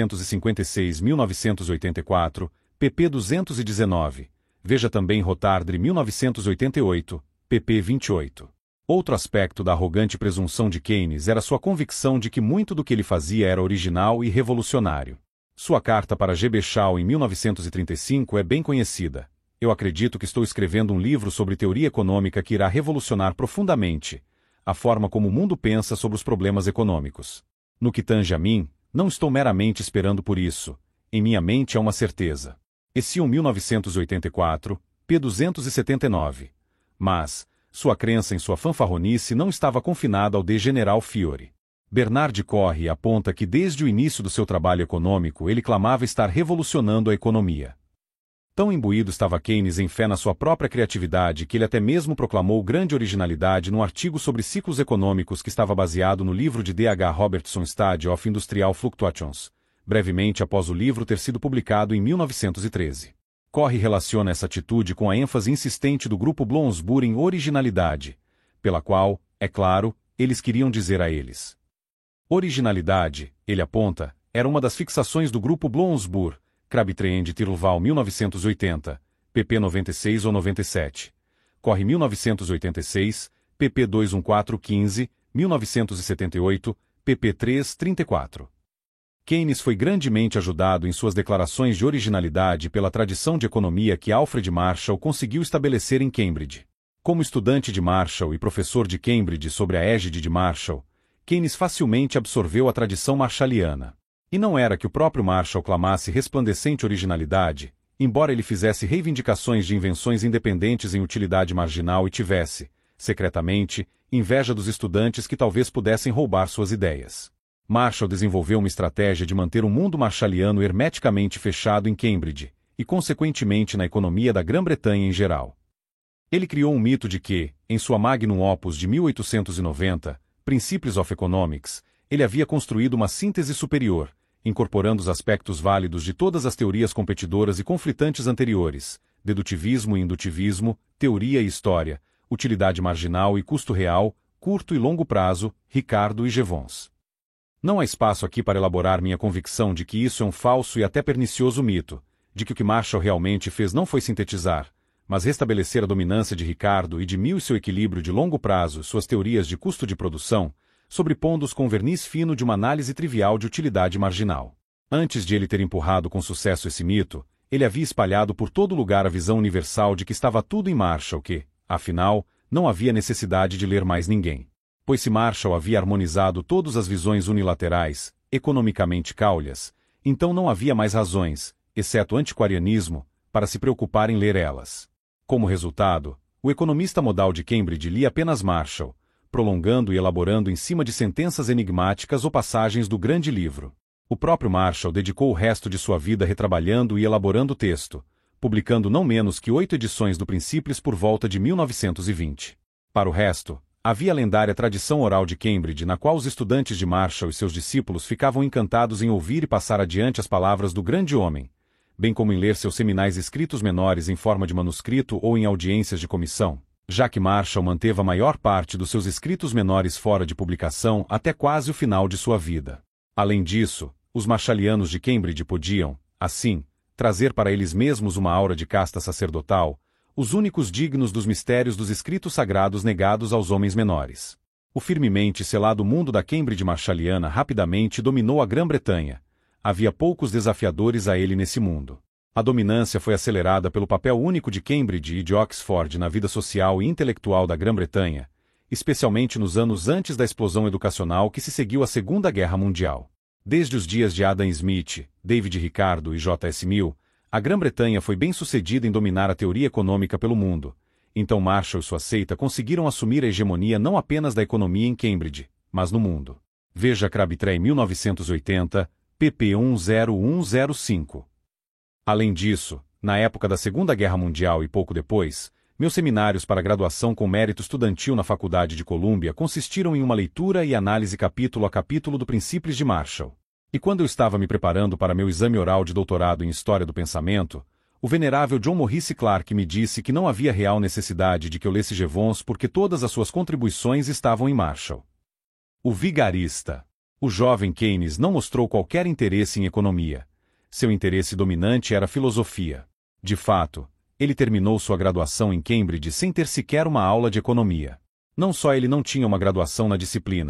1956-1984, pp 219. Veja também Rotardre 1988, pp 28. Outro aspecto da arrogante presunção de Keynes era sua convicção de que muito do que ele fazia era original e revolucionário. Sua carta para G. B. Shaw em 1935 é bem conhecida. Eu acredito que estou escrevendo um livro sobre teoria econômica que irá revolucionar profundamente a forma como o mundo pensa sobre os problemas econômicos. No que tange a mim, não estou meramente esperando por isso. Em minha mente é uma certeza. Ession 1984, p. 279. Mas, sua crença em sua fanfarronice não estava confinada ao de General Fiore. Bernard Corre aponta que desde o início do seu trabalho econômico ele clamava estar revolucionando a economia. Tão imbuído estava Keynes em fé na sua própria criatividade que ele até mesmo proclamou grande originalidade num artigo sobre ciclos econômicos que estava baseado no livro de D. H. Robertson Study of Industrial Fluctuations, brevemente após o livro ter sido publicado em 1913. Corre relaciona essa atitude com a ênfase insistente do grupo Bloomsbury em originalidade, pela qual, é claro, eles queriam dizer a eles. Originalidade, ele aponta, era uma das fixações do grupo Bloomsbury, Crabtree e Tirval 1980, pp 96 ou 97. Corre 1986, pp 21415, 1978, pp 334. Keynes foi grandemente ajudado em suas declarações de originalidade pela tradição de economia que Alfred Marshall conseguiu estabelecer em Cambridge. Como estudante de Marshall e professor de Cambridge sob a égide de Marshall, Keynes facilmente absorveu a tradição marshalliana. E não era que o próprio Marshall clamasse resplandecente originalidade, embora ele fizesse reivindicações de invenções independentes em utilidade marginal e tivesse, secretamente, inveja dos estudantes que talvez pudessem roubar suas ideias. Marshall desenvolveu uma estratégia de manter o mundo marshalliano hermeticamente fechado em Cambridge, e consequentemente na economia da Grã-Bretanha em geral. Ele criou um mito de que, em sua magnum opus de 1890, Principles of Economics, ele havia construído uma síntese superior, incorporando os aspectos válidos de todas as teorias competidoras e conflitantes anteriores, dedutivismo e indutivismo, teoria e história, utilidade marginal e custo real, curto e longo prazo, Ricardo e Jevons. Não há espaço aqui para elaborar minha convicção de que isso é um falso e até pernicioso mito, de que o que Marshall realmente fez não foi sintetizar, mas restabelecer a dominância de Ricardo e de Mill e seu equilíbrio de longo prazo, suas teorias de custo de produção, sobrepondo-os com o verniz fino de uma análise trivial de utilidade marginal. Antes de ele ter empurrado com sucesso esse mito, ele havia espalhado por todo lugar a visão universal de que estava tudo em Marshall que, afinal, não havia necessidade de ler mais ninguém. Pois se Marshall havia harmonizado todas as visões unilaterais, economicamente cáulias, então não havia mais razões, exceto antiquarianismo, para se preocupar em ler elas. Como resultado, o economista modal de Cambridge lia apenas Marshall, prolongando e elaborando em cima de sentenças enigmáticas ou passagens do grande livro. O próprio Marshall dedicou o resto de sua vida retrabalhando e elaborando o texto, publicando não menos que 8 edições do Principles por volta de 1920. Para o resto, havia a lendária tradição oral de Cambridge na qual os estudantes de Marshall e seus discípulos ficavam encantados em ouvir e passar adiante as palavras do grande homem, bem como em ler seus seminais escritos menores em forma de manuscrito ou em audiências de comissão, já que Marshall manteve a maior parte dos seus escritos menores fora de publicação até quase o final de sua vida. Além disso, os marshallianos de Cambridge podiam, assim, trazer para eles mesmos uma aura de casta sacerdotal, os únicos dignos dos mistérios dos escritos sagrados negados aos homens menores. O firmemente selado mundo da Cambridge marshalliana rapidamente dominou a Grã-Bretanha. Havia poucos desafiadores a ele nesse mundo. A dominância foi acelerada pelo papel único de Cambridge e de Oxford na vida social e intelectual da Grã-Bretanha, especialmente nos anos antes da explosão educacional que se seguiu à Segunda Guerra Mundial. Desde os dias de Adam Smith, David Ricardo e J. S. Mill, a Grã-Bretanha foi bem sucedida em dominar a teoria econômica pelo mundo. Então Marshall e sua seita conseguiram assumir a hegemonia não apenas da economia em Cambridge, mas no mundo. Veja Crabtree 1980, pp. 10105. Além disso, na época da Segunda Guerra Mundial e pouco depois, meus seminários para graduação com mérito estudantil na Faculdade de Columbia consistiram em uma leitura e análise capítulo a capítulo do Principles de Marshall. E quando eu estava me preparando para meu exame oral de doutorado em História do Pensamento, o venerável John Morris Clark me disse que não havia real necessidade de que eu lesse Jevons porque todas as suas contribuições estavam em Marshall. O vigarista. O jovem Keynes não mostrou qualquer interesse em economia. Seu interesse dominante era a filosofia. De fato, ele terminou sua graduação em Cambridge sem ter sequer uma aula de economia. Não só ele não tinha uma graduação na disciplina,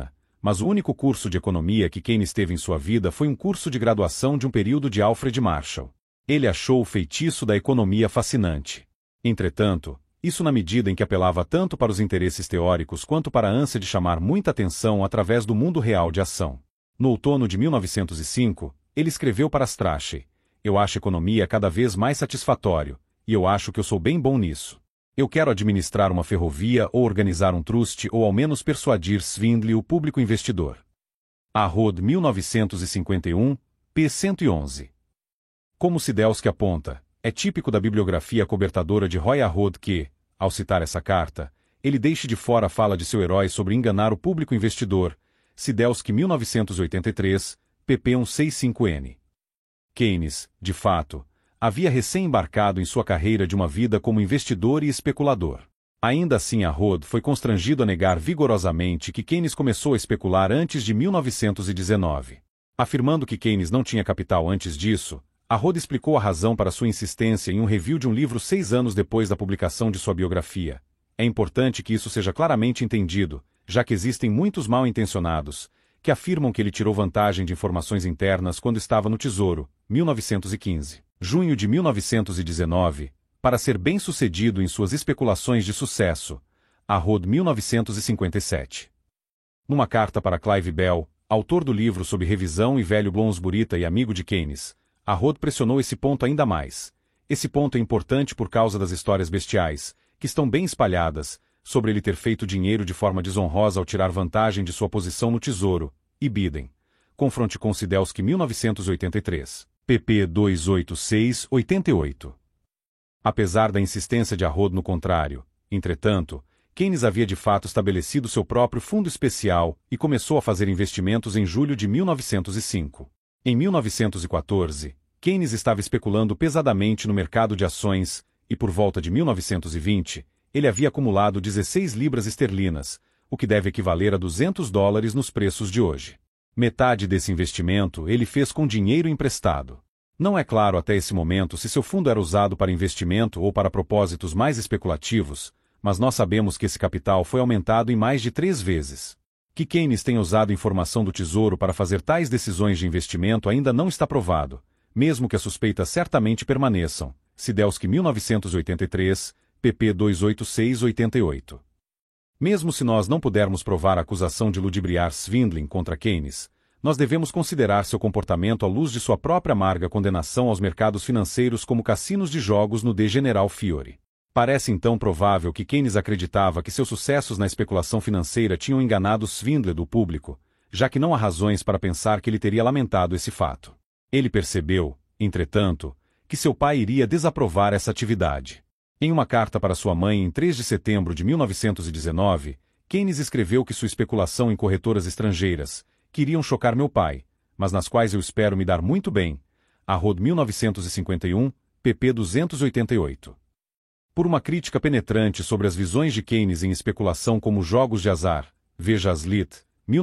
Mas o único curso de economia que Keynes teve em sua vida foi um curso de graduação de um período de Alfred Marshall. Ele achou o feitiço da economia fascinante. Entretanto, isso na medida em que apelava tanto para os interesses teóricos quanto para a ânsia de chamar muita atenção através do mundo real de ação. No outono de 1905, ele escreveu para Strachey: "Eu acho economia cada vez mais satisfatório, e eu acho que eu sou bem bom nisso. Eu quero administrar uma ferrovia ou organizar um truste ou ao menos persuadir Swindle, o público investidor." Arrod, 1951, p. 111. Como Sidelsky aponta, é típico da bibliografia cobertadora de Roy Arrod que, ao citar essa carta, ele deixe de fora a fala de seu herói sobre enganar o público investidor, Sidelsky 1983, pp 165n. Keynes, de fato, havia recém-embarcado em sua carreira de uma vida como investidor e especulador. Ainda assim, Arrod foi constrangido a negar vigorosamente que Keynes começou a especular antes de 1919. Afirmando que Keynes não tinha capital antes disso, Arrod explicou a razão para sua insistência em um review de um livro 6 anos depois da publicação de sua biografia. É importante que isso seja claramente entendido, já que existem muitos mal-intencionados, que afirmam que ele tirou vantagem de informações internas quando estava no Tesouro, 1915. Junho de 1919, para ser bem-sucedido em suas especulações de sucesso. Arrod, 1957. Numa carta para Clive Bell, autor do livro Sob Revisão e velho Bloomsburita e amigo de Keynes, Arrod pressionou esse ponto ainda mais. Esse ponto é importante por causa das histórias bestiais, que estão bem espalhadas, sobre ele ter feito dinheiro de forma desonrosa ao tirar vantagem de sua posição no Tesouro, e Biden. Confronte com Sidelsky 1983, pp 286-88. Apesar da insistência de Arrod no contrário, entretanto, Keynes havia de fato estabelecido seu próprio fundo especial e começou a fazer investimentos em julho de 1905. Em 1914, Keynes estava especulando pesadamente no mercado de ações, e por volta de 1920, ele havia acumulado 16 libras esterlinas, o que deve equivaler a $200 nos preços de hoje. Metade desse investimento ele fez com dinheiro emprestado. Não é claro até esse momento se seu fundo era usado para investimento ou para propósitos mais especulativos, mas nós sabemos que esse capital foi aumentado em mais de 3 vezes. Que Keynes tenha usado informação do Tesouro para fazer tais decisões de investimento ainda não está provado, mesmo que as suspeitas certamente permaneçam. Sidelsky 1983, pp 286-88. Mesmo se nós não pudermos provar a acusação de ludibriar Swindling contra Keynes, nós devemos considerar seu comportamento à luz de sua própria amarga condenação aos mercados financeiros como cassinos de jogos no The General Fiore. Parece então provável que Keynes acreditava que seus sucessos na especulação financeira tinham enganado Swindle do público, já que não há razões para pensar que ele teria lamentado esse fato. Ele percebeu, entretanto, que seu pai iria desaprovar essa atividade. Em uma carta para sua mãe em 3 de setembro de 1919, Keynes escreveu que sua especulação em corretoras estrangeiras queriam chocar meu pai, mas nas quais eu espero me dar muito bem. Arrod 1951, pp 288. Por uma crítica penetrante sobre as visões de Keynes em especulação como jogos de azar, veja Hazlitt,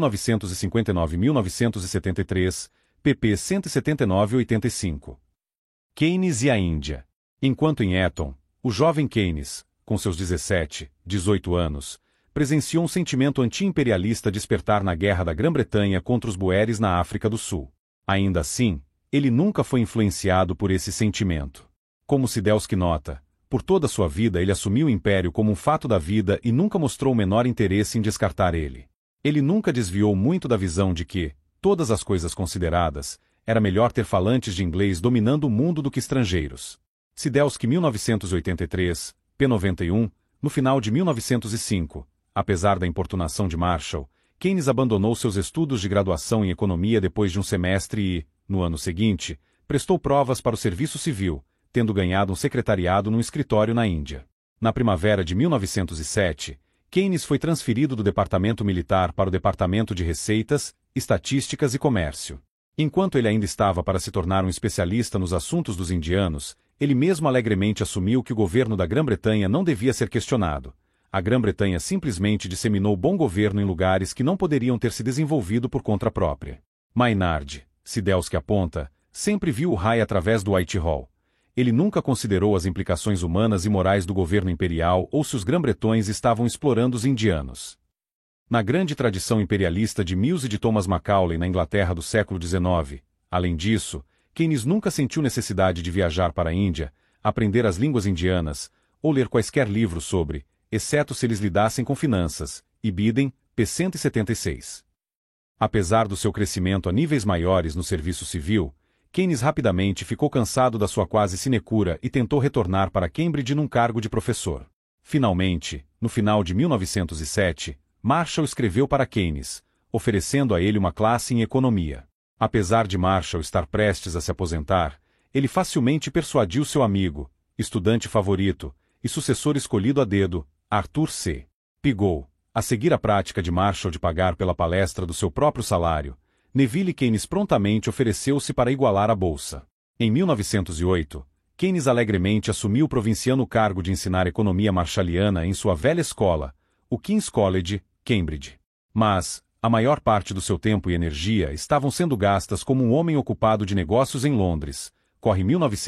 1959-1973, pp 179-85. Keynes e a Índia. Enquanto em Eton, o jovem Keynes, com seus 17, 18 anos, presenciou um sentimento anti-imperialista despertar na Guerra da Grã-Bretanha contra os Boeres na África do Sul. Ainda assim, ele nunca foi influenciado por esse sentimento. Como Sidelsky nota, por toda sua vida ele assumiu o império como um fato da vida e nunca mostrou o menor interesse em descartar ele. Ele nunca desviou muito da visão de que, todas as coisas consideradas, era melhor ter falantes de inglês dominando o mundo do que estrangeiros. Sidelsky 1983, p. 91, no final de 1905, apesar da importunação de Marshall, Keynes abandonou seus estudos de graduação em economia depois de um semestre e, no ano seguinte, prestou provas para o serviço civil, tendo ganhado um secretariado num escritório na Índia. Na primavera de 1907, Keynes foi transferido do departamento militar para o departamento de receitas, estatísticas e comércio. Enquanto ele ainda estava para se tornar um especialista nos assuntos dos indianos, ele mesmo alegremente assumiu que o governo da Grã-Bretanha não devia ser questionado. A Grã-Bretanha simplesmente disseminou bom governo em lugares que não poderiam ter se desenvolvido por conta própria. Maynard, Sidelsky aponta, sempre viu o raio através do Whitehall. Ele nunca considerou as implicações humanas e morais do governo imperial ou se os grã-bretões estavam explorando os indianos. Na grande tradição imperialista de Mills e de Thomas Macaulay na Inglaterra do século XIX, além disso, Keynes nunca sentiu necessidade de viajar para a Índia, aprender as línguas indianas, ou ler quaisquer livros sobre, exceto se eles lidassem com finanças, Ibidem, p. 176. Apesar do seu crescimento a níveis maiores no serviço civil, Keynes rapidamente ficou cansado da sua quase sinecura e tentou retornar para Cambridge num cargo de professor. Finalmente, no final de 1907, Marshall escreveu para Keynes, oferecendo a ele uma classe em economia. Apesar de Marshall estar prestes a se aposentar, ele facilmente persuadiu seu amigo, estudante favorito e sucessor escolhido a dedo, Arthur C. Pigou, a seguir a prática de Marshall de pagar pela palestra do seu próprio salário. Neville Keynes prontamente ofereceu-se para igualar a bolsa. Em 1908, Keynes alegremente assumiu o provinciano cargo de ensinar economia marshalliana em sua velha escola, o King's College, Cambridge. Mas, a maior parte do seu tempo e energia estavam sendo gastas como um homem ocupado de negócios em Londres, corre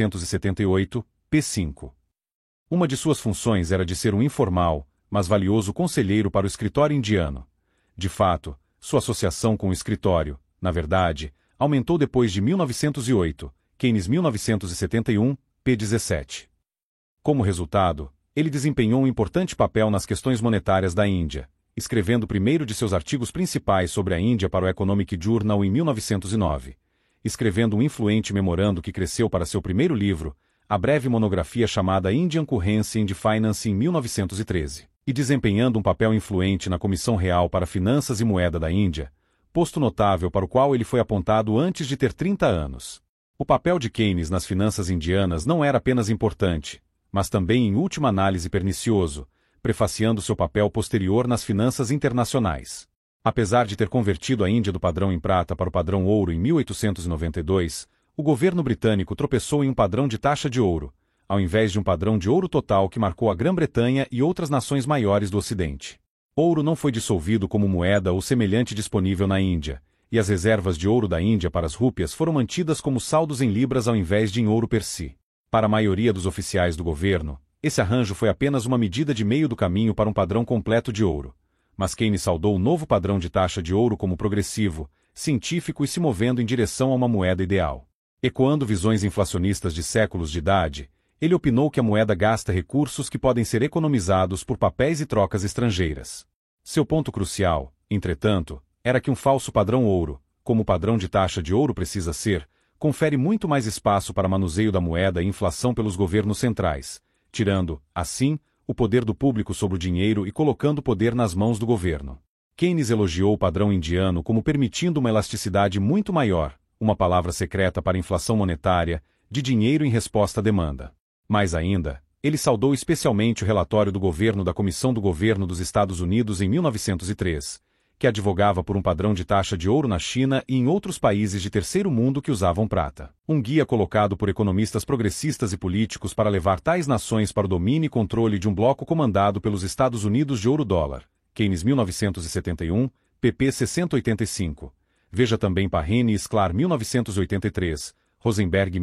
1978, p. 5. Uma de suas funções era de ser um informal, mas valioso conselheiro para o escritório indiano. De fato, sua associação com o escritório, na verdade, aumentou depois de 1908, Keynes 1971, p. 17. Como resultado, ele desempenhou um importante papel nas questões monetárias da Índia, escrevendo o primeiro de seus artigos principais sobre a Índia para o Economic Journal em 1909, escrevendo um influente memorando que cresceu para seu primeiro livro, a breve monografia chamada Indian Currency and Finance em 1913, e desempenhando um papel influente na Comissão Real para Finanças e Moeda da Índia, posto notável para o qual ele foi apontado antes de ter 30 anos. O papel de Keynes nas finanças indianas não era apenas importante, mas também em última análise pernicioso, prefaciando seu papel posterior nas finanças internacionais. Apesar de ter convertido a Índia do padrão em prata para o padrão ouro em 1892, o governo britânico tropeçou em um padrão de taxa de ouro, ao invés de um padrão de ouro total que marcou a Grã-Bretanha e outras nações maiores do Ocidente. Ouro não foi dissolvido como moeda ou semelhante disponível na Índia, e as reservas de ouro da Índia para as rúpias foram mantidas como saldos em libras ao invés de em ouro per si. Para a maioria dos oficiais do governo, esse arranjo foi apenas uma medida de meio do caminho para um padrão completo de ouro. Mas Keynes saudou o novo padrão de taxa de ouro como progressivo, científico e se movendo em direção a uma moeda ideal. Ecoando visões inflacionistas de séculos de idade, ele opinou que a moeda gasta recursos que podem ser economizados por papéis e trocas estrangeiras. Seu ponto crucial, entretanto, era que um falso padrão ouro, como o padrão de taxa de ouro precisa ser, confere muito mais espaço para manuseio da moeda e inflação pelos governos centrais, tirando, assim, o poder do público sobre o dinheiro e colocando o poder nas mãos do governo. Keynes elogiou o padrão indiano como permitindo uma elasticidade muito maior, uma palavra secreta para a inflação monetária, de dinheiro em resposta à demanda. Mais ainda, ele saudou especialmente o relatório do governo da Comissão do Governo dos Estados Unidos em 1903, que advogava por um padrão de taxa de ouro na China e em outros países de terceiro mundo que usavam prata. Um guia colocado por economistas progressistas e políticos para levar tais nações para o domínio e controle de um bloco comandado pelos Estados Unidos de ouro-dólar. Keynes 1971, pp. 685. Veja também Parrene e Sklar 1983, Rosenberg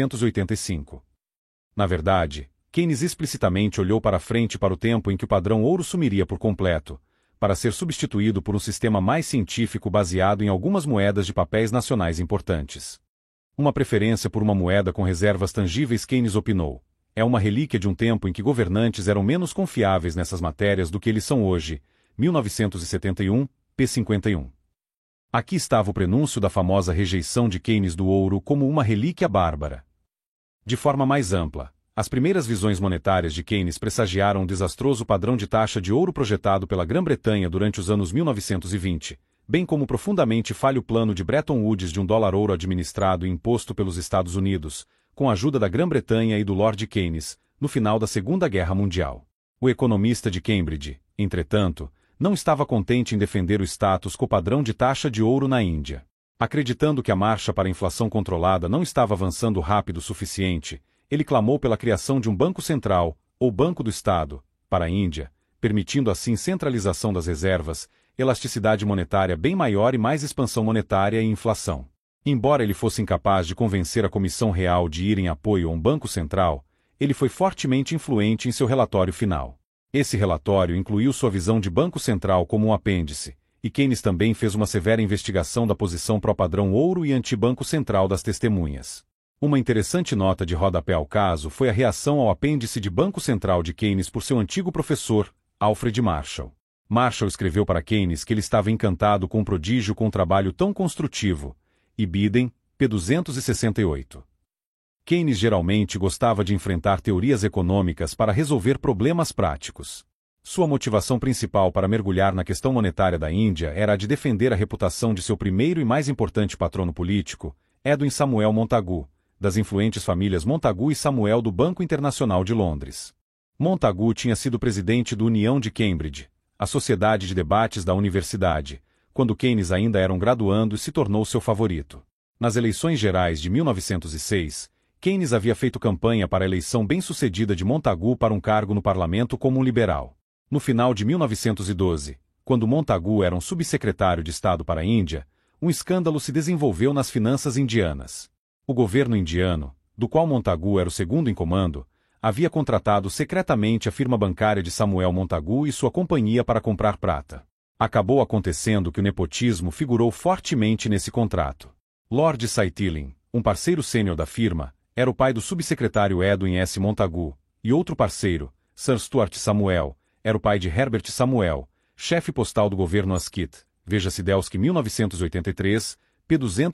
1985. Na verdade, Keynes explicitamente olhou para frente para o tempo em que o padrão ouro sumiria por completo, para ser substituído por um sistema mais científico baseado em algumas moedas de papéis nacionais importantes. Uma preferência por uma moeda com reservas tangíveis, Keynes opinou, é uma relíquia de um tempo em que governantes eram menos confiáveis nessas matérias do que eles são hoje, 1971, p. 51. Aqui estava o prenúncio da famosa rejeição de Keynes do ouro como uma relíquia bárbara. De forma mais ampla, as primeiras visões monetárias de Keynes pressagiaram um desastroso padrão de taxa de ouro projetado pela Grã-Bretanha durante os anos 1920, bem como o profundamente falho plano de Bretton Woods de um dólar-ouro administrado e imposto pelos Estados Unidos, com a ajuda da Grã-Bretanha e do Lord Keynes, no final da Segunda Guerra Mundial. O economista de Cambridge, entretanto, não estava contente em defender o status quo padrão de taxa de ouro na Índia. Acreditando que a marcha para a inflação controlada não estava avançando rápido o suficiente, ele clamou pela criação de um Banco Central, ou Banco do Estado, para a Índia, permitindo assim centralização das reservas, elasticidade monetária bem maior e mais expansão monetária e inflação. Embora ele fosse incapaz de convencer a Comissão Real de ir em apoio a um Banco Central, ele foi fortemente influente em seu relatório final. Esse relatório incluiu sua visão de Banco Central como um apêndice, e Keynes também fez uma severa investigação da posição pró-padrão ouro e anti-Banco Central das testemunhas. Uma interessante nota de rodapé ao caso foi a reação ao apêndice de Banco Central de Keynes por seu antigo professor, Alfred Marshall. Marshall escreveu para Keynes que ele estava encantado com o prodígio com um trabalho tão construtivo, e Biden, p. 268. Keynes geralmente gostava de enfrentar teorias econômicas para resolver problemas práticos. Sua motivação principal para mergulhar na questão monetária da Índia era a de defender a reputação de seu primeiro e mais importante patrono político, Edwin Samuel Montagu, das influentes famílias Montagu e Samuel do Banco Internacional de Londres. Montagu tinha sido presidente do União de Cambridge, a sociedade de debates da universidade, quando Keynes ainda era um graduando e se tornou seu favorito. Nas eleições gerais de 1906, Keynes havia feito campanha para a eleição bem-sucedida de Montagu para um cargo no parlamento como um liberal. No final de 1912, quando Montagu era um subsecretário de Estado para a Índia, um escândalo se desenvolveu nas finanças indianas. O governo indiano, do qual Montagu era o segundo em comando, havia contratado secretamente a firma bancária de Samuel Montagu e sua companhia para comprar prata. Acabou acontecendo que o nepotismo figurou fortemente nesse contrato. Lord Saitilin, um parceiro sênior da firma, era o pai do subsecretário Edwin S. Montagu, e outro parceiro, Sir Stuart Samuel, era o pai de Herbert Samuel, chefe postal do governo Asquith, veja Sidelsky 1983, p.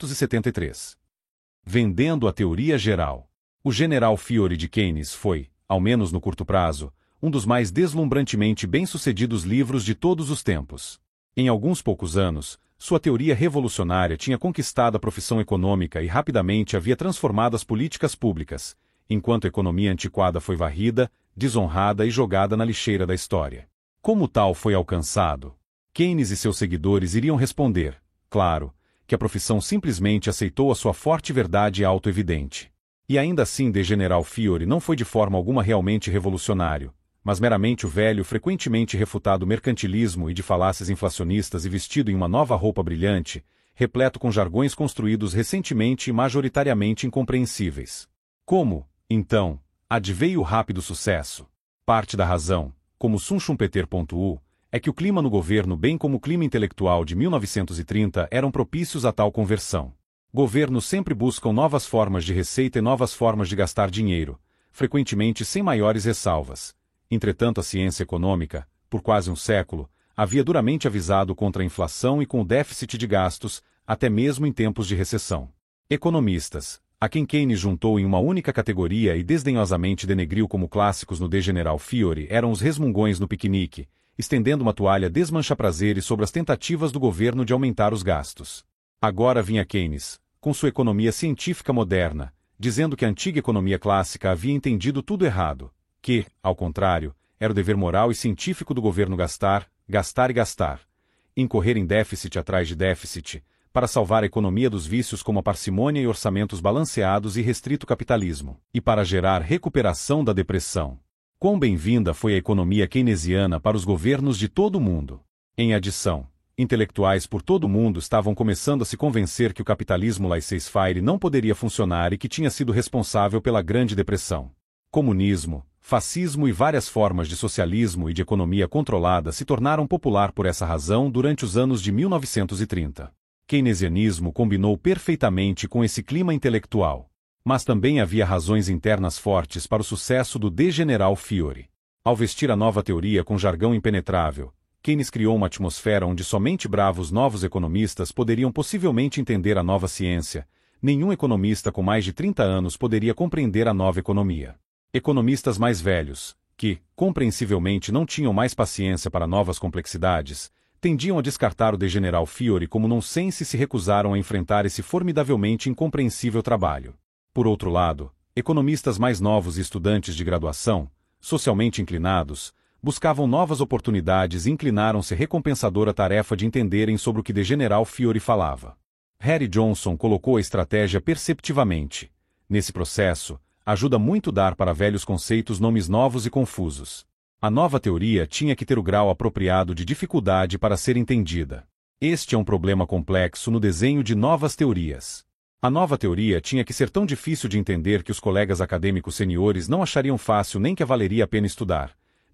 273. Vendendo a teoria geral. O general Fiore de Keynes foi, ao menos no curto prazo, um dos mais deslumbrantemente bem-sucedidos livros de todos os tempos. Em alguns poucos anos, sua teoria revolucionária tinha conquistado a profissão econômica e rapidamente havia transformado as políticas públicas, enquanto a economia antiquada foi varrida, desonrada e jogada na lixeira da história. Como tal foi alcançado? Keynes e seus seguidores iriam responder, claro, que a profissão simplesmente aceitou a sua forte verdade auto-evidente. E ainda assim de General Fiore não foi de forma alguma realmente revolucionário, mas meramente o velho frequentemente refutado mercantilismo e de falácias inflacionistas e vestido em uma nova roupa brilhante, repleto com jargões construídos recentemente e majoritariamente incompreensíveis. Como, então, adveio o rápido sucesso? Parte da razão, como Sun Schumpeter pontuou, é que o clima no governo bem como o clima intelectual de 1930 eram propícios a tal conversão. Governos sempre buscam novas formas de receita e novas formas de gastar dinheiro, frequentemente sem maiores ressalvas. Entretanto, a ciência econômica, por quase um século, havia duramente avisado contra a inflação e com o déficit de gastos, até mesmo em tempos de recessão. Economistas, a quem Keynes juntou em uma única categoria e desdenhosamente denegriu como clássicos no De General Fiore, eram os resmungões no piquenique, estendendo uma toalha desmancha-prazeres sobre as tentativas do governo de aumentar os gastos. Agora vinha Keynes, com sua economia científica moderna, dizendo que a antiga economia clássica havia entendido tudo errado, que, ao contrário, era o dever moral e científico do governo gastar, gastar e gastar, incorrer em déficit atrás de déficit, para salvar a economia dos vícios como a parcimônia e orçamentos balanceados e restrito capitalismo, e para gerar recuperação da depressão. Quão bem-vinda foi a economia keynesiana para os governos de todo o mundo. Em adição, intelectuais por todo o mundo estavam começando a se convencer que o capitalismo laissez-faire não poderia funcionar e que tinha sido responsável pela Grande Depressão. Comunismo, fascismo e várias formas de socialismo e de economia controlada se tornaram popular por essa razão durante os anos de 1930. Keynesianismo combinou perfeitamente com esse clima intelectual. Mas também havia razões internas fortes para o sucesso do De General Fiore. Ao vestir a nova teoria com jargão impenetrável, Keynes criou uma atmosfera onde somente bravos novos economistas poderiam possivelmente entender a nova ciência. Nenhum economista com mais de 30 anos poderia compreender a nova economia. Economistas mais velhos, que, compreensivelmente não tinham mais paciência para novas complexidades, tendiam a descartar o De General Fiore como nonsense e se recusaram a enfrentar esse formidavelmente incompreensível trabalho. Por outro lado, economistas mais novos e estudantes de graduação, socialmente inclinados, buscavam novas oportunidades e inclinaram-se à recompensadora tarefa de entenderem sobre o que De General Fiore falava. Harry Johnson colocou a estratégia perceptivamente. Nesse processo, ajuda muito dar para velhos conceitos nomes novos e confusos. A nova teoria tinha que ter o grau apropriado de dificuldade para ser entendida. Este é um problema complexo no desenho de novas teorias. A nova teoria tinha que ser tão difícil de entender que os colegas acadêmicos seniores não achariam fácil nem que valeria a pena estudar,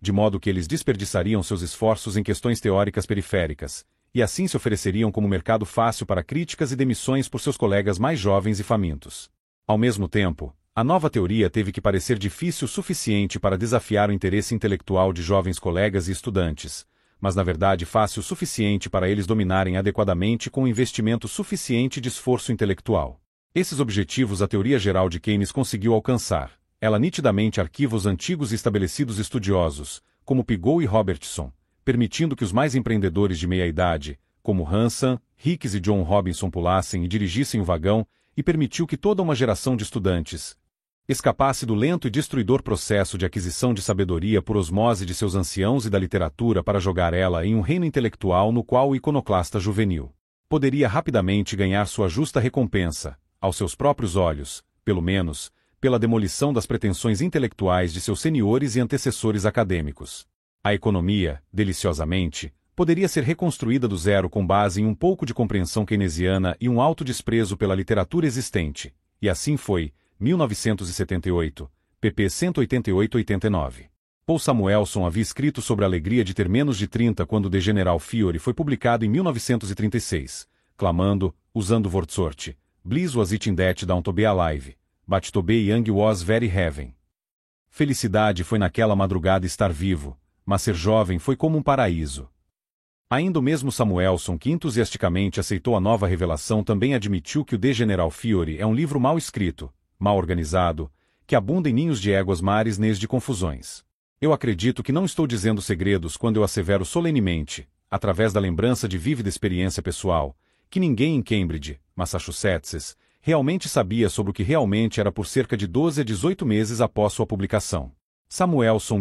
de modo que eles desperdiçariam seus esforços em questões teóricas periféricas, e assim se ofereceriam como mercado fácil para críticas e demissões por seus colegas mais jovens e famintos. Ao mesmo tempo, a nova teoria teve que parecer difícil o suficiente para desafiar o interesse intelectual de jovens colegas e estudantes, mas na verdade fácil o suficiente para eles dominarem adequadamente com um investimento suficiente de esforço intelectual. Esses objetivos a teoria geral de Keynes conseguiu alcançar. Ela nitidamente arquiva os antigos e estabelecidos estudiosos, como Pigot e Robertson, permitindo que os mais empreendedores de meia-idade, como Hanson, Hicks e John Robinson pulassem e dirigissem o vagão, e permitiu que toda uma geração de estudantes escapasse do lento e destruidor processo de aquisição de sabedoria por osmose de seus anciãos e da literatura para jogar ela em um reino intelectual no qual o iconoclasta juvenil poderia rapidamente ganhar sua justa recompensa, aos seus próprios olhos, pelo menos, pela demolição das pretensões intelectuais de seus seniores e antecessores acadêmicos. A economia, deliciosamente, poderia ser reconstruída do zero com base em um pouco de compreensão keynesiana e um alto desprezo pela literatura existente, e assim foi, 1978, pp 188-89. Paul Samuelson havia escrito sobre a alegria de ter menos de 30 quando The General Theory foi publicado em 1936, clamando, usando Wordsworth, Bliss was it in that down to be alive, but to be young was very heaven. Felicidade foi naquela madrugada estar vivo, mas ser jovem foi como um paraíso. Ainda o mesmo Samuelson, que entusiasticamente aceitou a nova revelação, também admitiu que o The General Theory é um livro mal escrito, mal organizado, que abunda em ninhos de éguas mares de confusões. Eu acredito que não estou dizendo segredos quando eu assevero solenemente, através da lembrança de vívida experiência pessoal, que ninguém em Cambridge, Massachusetts, realmente sabia sobre o que realmente era por cerca de 12 a 18 meses após sua publicação. Samuelson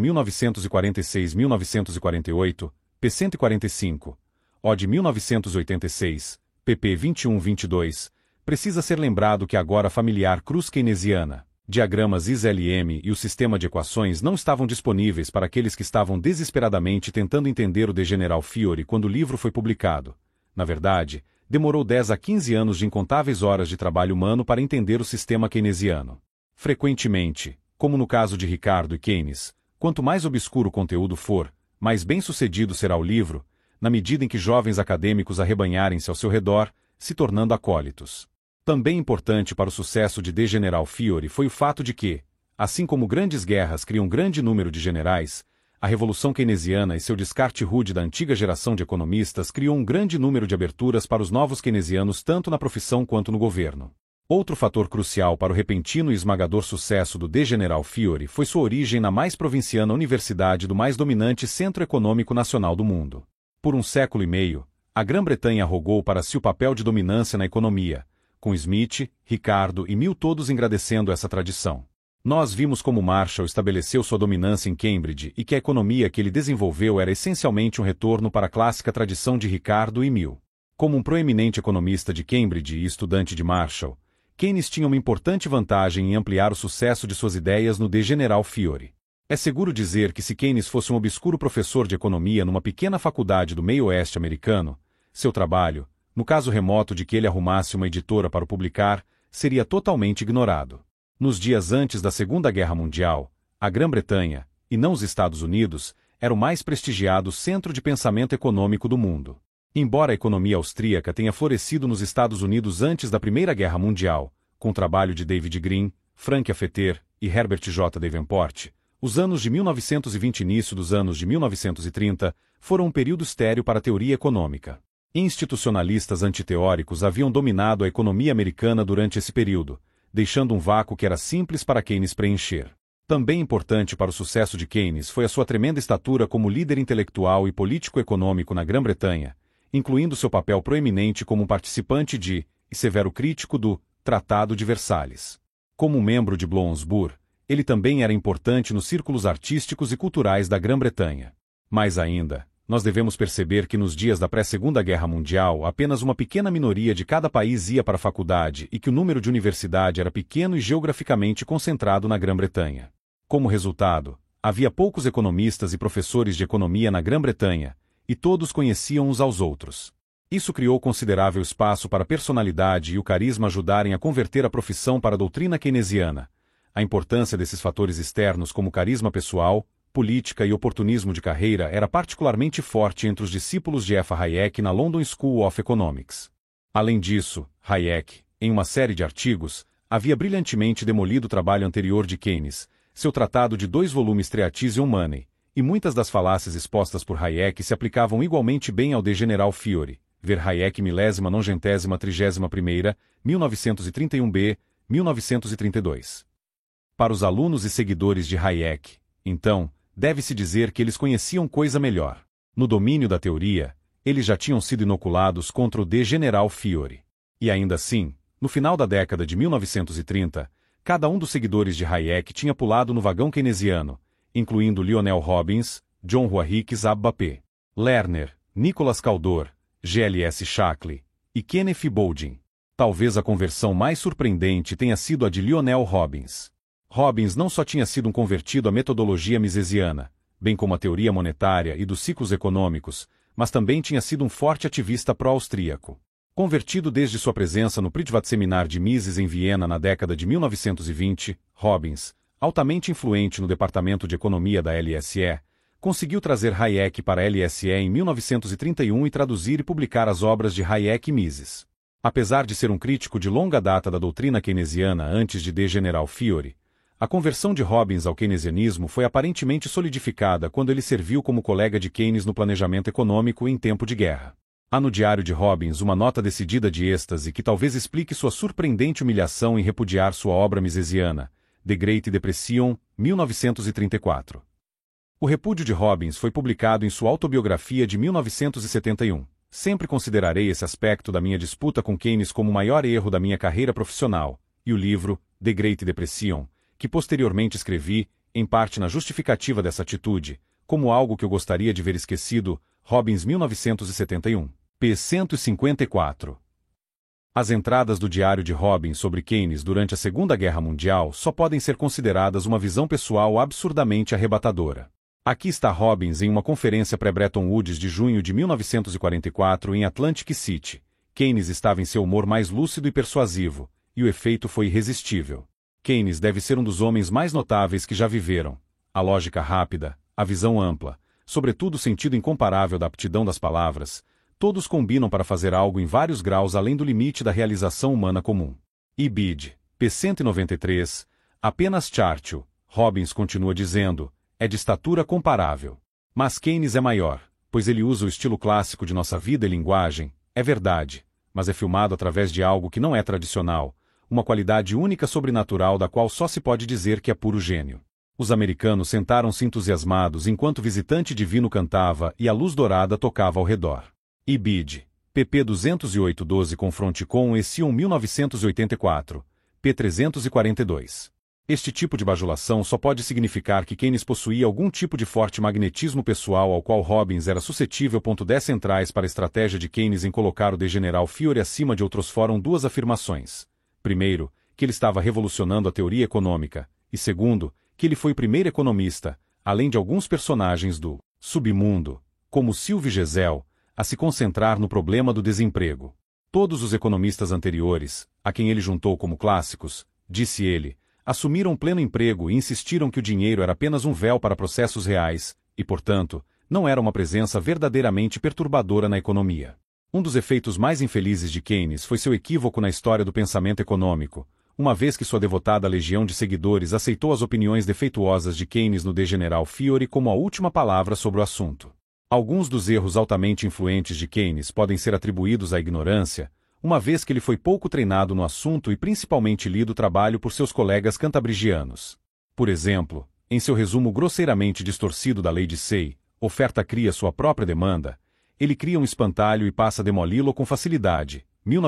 1946-1948, p. 145, Od 1986, pp 21-22, precisa ser lembrado que agora a familiar cruz keynesiana, diagramas ISLM e o sistema de equações não estavam disponíveis para aqueles que estavam desesperadamente tentando entender o The General Theory quando o livro foi publicado. Na verdade, demorou 10 a 15 anos de incontáveis horas de trabalho humano para entender o sistema keynesiano. Frequentemente, como no caso de Ricardo e Keynes, quanto mais obscuro o conteúdo for, mais bem-sucedido será o livro, na medida em que jovens acadêmicos arrebanharem-se ao seu redor, se tornando acólitos. Também importante para o sucesso de The General Theory foi o fato de que, assim como grandes guerras criam um grande número de generais, a Revolução Keynesiana e seu descarte rude da antiga geração de economistas criou um grande número de aberturas para os novos keynesianos tanto na profissão quanto no governo. Outro fator crucial para o repentino e esmagador sucesso do The General Theory foi sua origem na mais provinciana universidade do mais dominante centro econômico nacional do mundo. Por um século e meio, a Grã-Bretanha arrogou para si o papel de dominância na economia, com Smith, Ricardo e Mill todos engrandecendo essa tradição. Nós vimos como Marshall estabeleceu sua dominância em Cambridge e que a economia que ele desenvolveu era essencialmente um retorno para a clássica tradição de Ricardo e Mill. Como um proeminente economista de Cambridge e estudante de Marshall, Keynes tinha uma importante vantagem em ampliar o sucesso de suas ideias no The General Theory. É seguro dizer que se Keynes fosse um obscuro professor de economia numa pequena faculdade do meio-oeste americano, seu trabalho, no caso remoto de que ele arrumasse uma editora para o publicar, seria totalmente ignorado. Nos dias antes da Segunda Guerra Mundial, a Grã-Bretanha, e não os Estados Unidos, era o mais prestigiado centro de pensamento econômico do mundo. Embora a economia austríaca tenha florescido nos Estados Unidos antes da Primeira Guerra Mundial, com o trabalho de David Green, Frank Affeter e Herbert J. Davenport, os anos de 1920 e início dos anos de 1930 foram um período estéril para a teoria econômica. Institucionalistas antiteóricos haviam dominado a economia americana durante esse período, deixando um vácuo que era simples para Keynes preencher. Também importante para o sucesso de Keynes foi a sua tremenda estatura como líder intelectual e político-econômico na Grã-Bretanha, incluindo seu papel proeminente como um participante de, e severo crítico do, Tratado de Versalhes. Como um membro de Bloomsbury, ele também era importante nos círculos artísticos e culturais da Grã-Bretanha. Mais ainda, nós devemos perceber que nos dias da pré-Segunda Guerra Mundial apenas uma pequena minoria de cada país ia para a faculdade e que o número de universidade era pequeno e geograficamente concentrado na Grã-Bretanha. Como resultado, havia poucos economistas e professores de economia na Grã-Bretanha, e todos conheciam uns aos outros. Isso criou considerável espaço para a personalidade e o carisma ajudarem a converter a profissão para a doutrina keynesiana. A importância desses fatores externos como carisma pessoal, política e oportunismo de carreira era particularmente forte entre os discípulos de F. Hayek na London School of Economics. Além disso, Hayek, em uma série de artigos, havia brilhantemente demolido o trabalho anterior de Keynes, seu tratado de 2 volumes Treatise on Money, e muitas das falácias expostas por Hayek se aplicavam igualmente bem ao De General Fiore, ver Hayek 1090-31ª, 1931b, 1932. Para os alunos e seguidores de Hayek, então, deve-se dizer que eles conheciam coisa melhor. No domínio da teoria, eles já tinham sido inoculados contra o De General Fiore. E ainda assim, no final da década de 1930, cada um dos seguidores de Hayek tinha pulado no vagão keynesiano, incluindo Lionel Robbins, John Roark Abbapé, Lerner, Nicholas Caldor, G.L.S. Shackley e Kenneth Boulding. Talvez a conversão mais surpreendente tenha sido a de Lionel Robbins. Robbins não só tinha sido um convertido à metodologia misesiana, bem como à teoria monetária e dos ciclos econômicos, mas também tinha sido um forte ativista pró-austríaco. Convertido desde sua presença no Privatseminar de Mises em Viena na década de 1920, Robbins, altamente influente no departamento de economia da LSE, conseguiu trazer Hayek para a LSE em 1931 e traduzir e publicar as obras de Hayek e Mises. Apesar de ser um crítico de longa data da doutrina keynesiana antes de De General Fiore, a conversão de Robbins ao keynesianismo foi aparentemente solidificada quando ele serviu como colega de Keynes no planejamento econômico em tempo de guerra. Há no diário de Robbins uma nota decidida de êxtase que talvez explique sua surpreendente humilhação em repudiar sua obra misesiana, The Great Depression, 1934. O repúdio de Robbins foi publicado em sua autobiografia de 1971. Sempre considerarei esse aspecto da minha disputa com Keynes como o maior erro da minha carreira profissional, e o livro, The Great Depression, que posteriormente escrevi, em parte na justificativa dessa atitude, como algo que eu gostaria de ver esquecido, Robbins 1971, p. 154. As entradas do diário de Robbins sobre Keynes durante a Segunda Guerra Mundial só podem ser consideradas uma visão pessoal absurdamente arrebatadora. Aqui está Robbins em uma conferência pré-Bretton Woods de junho de 1944 em Atlantic City. Keynes estava em seu humor mais lúcido e persuasivo, e o efeito foi irresistível. Keynes deve ser um dos homens mais notáveis que já viveram. A lógica rápida, a visão ampla, sobretudo o sentido incomparável da aptidão das palavras, todos combinam para fazer algo em vários graus além do limite da realização humana comum. Ibid, p. 193, apenas Churchill, Robbins continua dizendo, é de estatura comparável. Mas Keynes é maior, pois ele usa o estilo clássico de nossa vida e linguagem, é verdade, mas é filmado através de algo que não é tradicional, uma qualidade única sobrenatural da qual só se pode dizer que é puro gênio. Os americanos sentaram-se entusiasmados enquanto o visitante divino cantava e a luz dourada tocava ao redor. Ibid, pp 208-12 confronte com Sion 1984, p 342. Este tipo de bajulação só pode significar que Keynes possuía algum tipo de forte magnetismo pessoal ao qual Robbins era suscetível. 10 centrais para a estratégia de Keynes em colocar o De General Fiore acima de outros foram 2 afirmações. Primeiro, que ele estava revolucionando a teoria econômica, e segundo, que ele foi o primeiro economista, além de alguns personagens do submundo, como Sylvie Gesell, a se concentrar no problema do desemprego. Todos os economistas anteriores, a quem ele juntou como clássicos, disse ele, assumiram pleno emprego e insistiram que o dinheiro era apenas um véu para processos reais, e, portanto, não era uma presença verdadeiramente perturbadora na economia. Um dos efeitos mais infelizes de Keynes foi seu equívoco na história do pensamento econômico, uma vez que sua devotada legião de seguidores aceitou as opiniões defeituosas de Keynes no De General Fiore como a última palavra sobre o assunto. Alguns dos erros altamente influentes de Keynes podem ser atribuídos à ignorância, uma vez que ele foi pouco treinado no assunto e principalmente lido o trabalho por seus colegas cantabrigianos. Por exemplo, em seu resumo grosseiramente distorcido da lei de Say, oferta cria sua própria demanda, ele cria um espantalho e passa a demoli-lo com facilidade.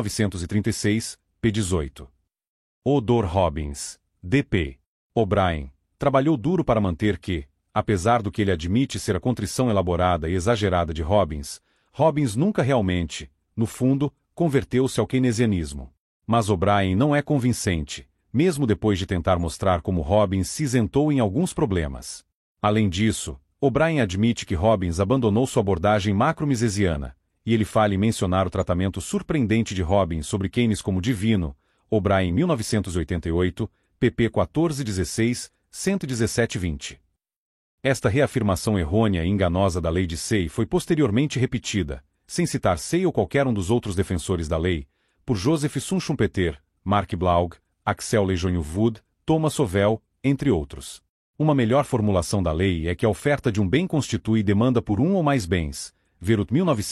1936, p. 18. Odor Robbins, D.P. O'Brien, trabalhou duro para manter que, apesar do que ele admite ser a contrição elaborada e exagerada de Robbins, Robbins nunca realmente, no fundo, converteu-se ao keynesianismo. Mas O'Brien não é convincente, mesmo depois de tentar mostrar como Robbins se isentou em alguns problemas. Além disso, O'Brien admite que Robbins abandonou sua abordagem macro-misesiana, e ele fala em mencionar o tratamento surpreendente de Robbins sobre Keynes como divino, O'Brien 1988, pp 1416, 117-20. Esta reafirmação errônea e enganosa da lei de Say foi posteriormente repetida, sem citar Say ou qualquer um dos outros defensores da lei, por Joseph Schumpeter, Mark Blaug, Axel Lejeune-Wood, Thomas Sowell, entre outros. Uma melhor formulação da lei é que a oferta de um bem constitui demanda por um ou mais bens, Verut